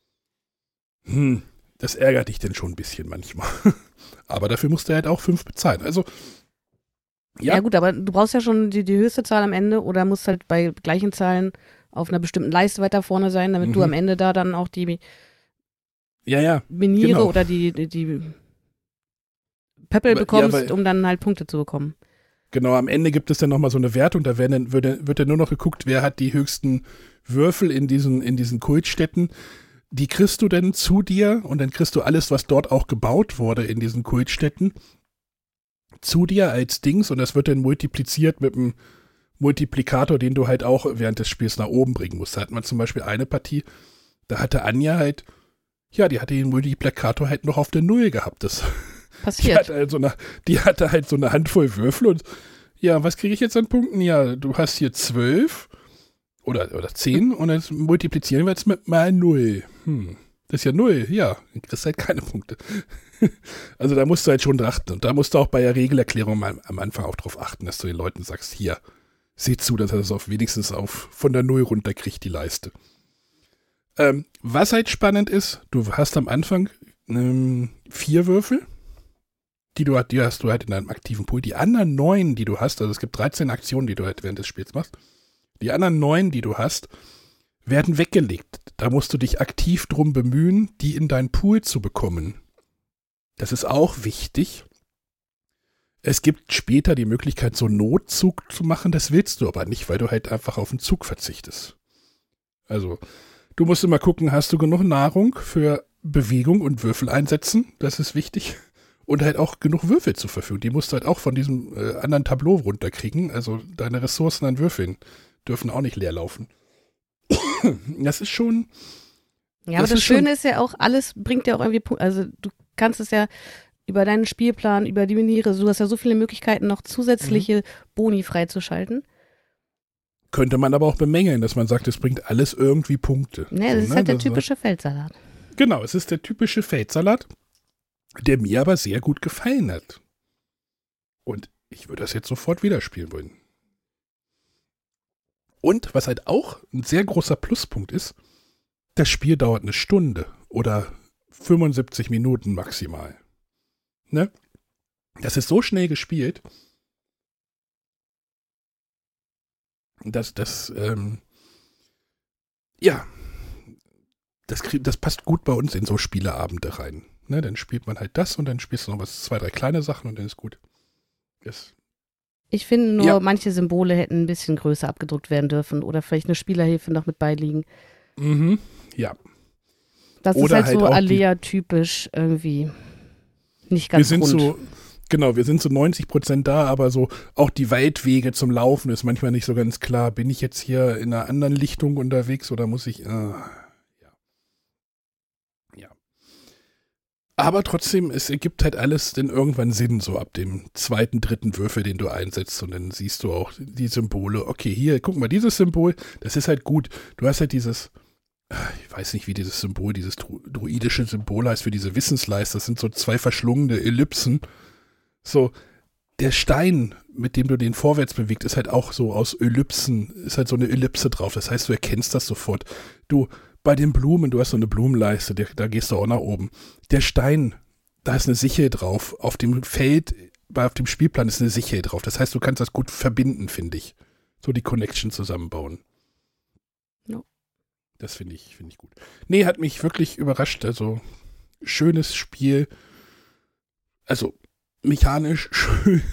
Das ärgert dich denn schon ein bisschen manchmal. Aber dafür musst du halt auch 5 bezahlen. Also ja gut, aber du brauchst ja schon die höchste Zahl am Ende oder musst halt bei gleichen Zahlen auf einer bestimmten Leiste weiter vorne sein, damit du am Ende da dann auch die Miniere genau. oder die Pöppel bekommst, um dann halt Punkte zu bekommen. Genau, am Ende gibt es dann nochmal so eine Wertung, da wird dann nur noch geguckt, wer hat die höchsten Würfel in diesen Kultstätten. Die kriegst du dann zu dir und dann kriegst du alles, was dort auch gebaut wurde in diesen Kultstätten, zu dir als Dings und das wird dann multipliziert mit einem Multiplikator, den du halt auch während des Spiels nach oben bringen musst. Da hat man zum Beispiel eine Partie, da hatte Anja halt, die hatte den Multiplikator halt noch auf der 0 gehabt. Das passiert. Die hatte halt so eine Handvoll Würfel und ja, was kriege ich jetzt an Punkten? Ja, du hast hier 12 oder 10 und dann multiplizieren wir jetzt mit mal 0. Das ist ja 0, ja, dann kriegst du halt keine Punkte. Also da musst du halt schon achten. Und da musst du auch bei der Regelerklärung am Anfang auch drauf achten, dass du den Leuten sagst, hier, seht zu, dass er das wenigstens von der 0 runterkriegt, die Leiste. Was halt spannend ist, du hast am Anfang 4 Würfel, die hast du halt in deinem aktiven Pool. Die anderen 9, die du hast, also es gibt 13 Aktionen, die du halt während des Spiels machst. Die anderen 9, die du hast, werden weggelegt. Da musst du dich aktiv drum bemühen, die in deinen Pool zu bekommen. Das ist auch wichtig. Es gibt später die Möglichkeit, so einen Notzug zu machen. Das willst du aber nicht, weil du halt einfach auf den Zug verzichtest. Also, du musst immer gucken, hast du genug Nahrung für Bewegung und Würfel einsetzen? Das ist wichtig. Und halt auch genug Würfel zur Verfügung. Die musst du halt auch von diesem anderen Tableau runterkriegen. Also, deine Ressourcen an Würfeln dürfen auch nicht leer laufen. Das ist schon... Ja, aber das Schöne ist ja auch, alles bringt ja auch irgendwie Punkte. Also, du kannst es ja über deinen Spielplan, über die Miniere, du hast ja so viele Möglichkeiten, noch zusätzliche Boni freizuschalten. Könnte man aber auch bemängeln, dass man sagt, es bringt alles irgendwie Punkte. Nee, das ist halt der typische Feldsalat. Genau, es ist der typische Feldsalat, der mir aber sehr gut gefallen hat. Und ich würde das jetzt sofort wieder spielen wollen. Und was halt auch ein sehr großer Pluspunkt ist, das Spiel dauert 1 Stunde oder 75 Minuten maximal. Ne? Das ist so schnell gespielt, dass das passt gut bei uns in so Spieleabende rein. Ne? Dann spielt man halt das und dann spielst du noch 2, 3 kleine Sachen und dann ist gut. Ich finde nur, manche Symbole hätten ein bisschen größer abgedruckt werden dürfen oder vielleicht eine Spielerhilfe noch mit beiliegen. Mhm, ja. Das oder ist halt so Alea-typisch irgendwie nicht ganz rund. Wir sind so 90% da, aber so auch die Waldwege zum Laufen ist manchmal nicht so ganz klar. Bin ich jetzt hier in einer anderen Lichtung unterwegs oder muss ich, ja. Aber trotzdem, es ergibt halt alles dann irgendwann Sinn, so ab dem 2., 3. Würfel, den du einsetzt und dann siehst du auch die Symbole. Okay, hier, guck mal, dieses Symbol, das ist halt gut. Du hast halt dieses, ich weiß nicht, wie dieses Symbol, dieses druidische Symbol heißt für diese Wissensleiste. Das sind so 2 verschlungene Ellipsen. So, der Stein, mit dem du den vorwärts bewegst, ist halt auch so aus Ellipsen, ist halt so eine Ellipse drauf. Das heißt, du erkennst das sofort. Bei den Blumen, du hast so eine Blumenleiste, da gehst du auch nach oben. Der Stein, da ist eine Sichel drauf. Auf dem Feld, auf dem Spielplan ist eine Sichel drauf. Das heißt, du kannst das gut verbinden, finde ich. So die Connection zusammenbauen. No. Das finde ich gut. Nee, hat mich wirklich überrascht. Also, schönes Spiel. Also, mechanisch schön.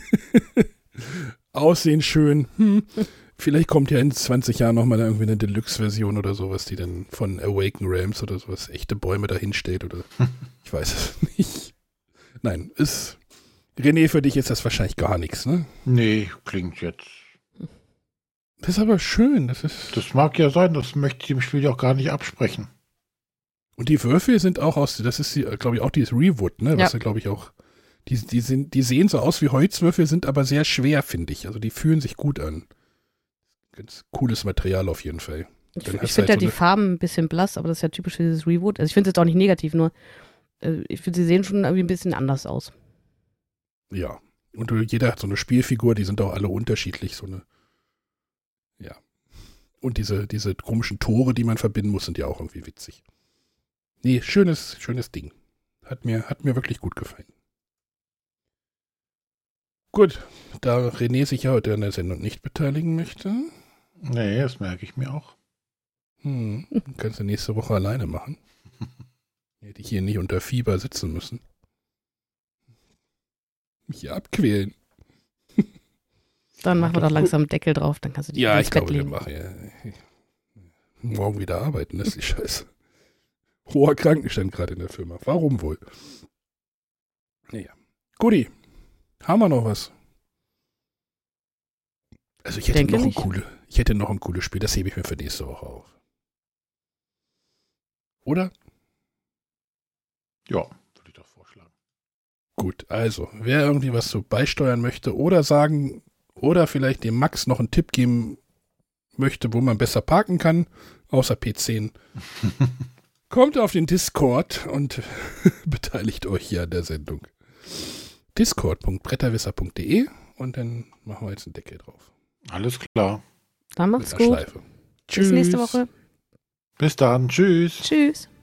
Aussehen schön. Vielleicht kommt ja in 20 Jahren nochmal irgendwie eine Deluxe-Version oder sowas, die dann von Awaken Realms oder sowas echte Bäume dahin stellt oder ich weiß es nicht. Nein, René, für dich ist das wahrscheinlich gar nichts, ne? Nee, klingt jetzt. Das ist aber schön. Das mag ja sein, das möchte ich dem Spiel ja auch gar nicht absprechen. Und die Würfel sind auch das ist, glaube ich, auch dieses Rewood, ne? Was ja, glaube ich auch, die sehen so aus wie Holzwürfel, sind aber sehr schwer, finde ich. Also die fühlen sich gut an. Ganz cooles Material auf jeden Fall. Ich finde halt die Farben ein bisschen blass, aber das ist ja typisch für dieses Rewood. Also ich finde es jetzt auch nicht negativ, nur ich finde, sie sehen schon irgendwie ein bisschen anders aus. Ja, und jeder hat so eine Spielfigur, die sind auch alle unterschiedlich, so eine, ja. Und diese komischen Tore, die man verbinden muss, sind ja auch irgendwie witzig. Nee, schönes Ding. Hat mir wirklich gut gefallen. Gut, da René sich ja heute an der Sendung nicht beteiligen möchte. Nee, das merke ich mir auch. Kannst du nächste Woche alleine machen. Hätte ich hier nicht unter Fieber sitzen müssen. Mich hier abquälen. Dann machen wir doch langsam einen Deckel drauf, dann kannst du dich ins Bett legen. Ja, ich glaube, wir machen morgen wieder arbeiten, das ist die Scheiße. Hoher Krankenstand gerade in der Firma. Warum wohl? Naja. Guti. Haben wir noch was? Also ich hätte noch ein cooles Spiel, das hebe ich mir für nächste Woche auf. Oder? Ja, würde ich doch vorschlagen. Gut, also, wer irgendwie was so beisteuern möchte oder sagen, oder vielleicht dem Max noch einen Tipp geben möchte, wo man besser parken kann, außer P10, kommt auf den Discord und beteiligt euch hier an der Sendung. Discord.bretterwisser.de und dann machen wir jetzt einen Deckel drauf. Alles klar. Dann macht's gut. Schleife. Bis nächste Woche. Bis dann. Tschüss. Tschüss.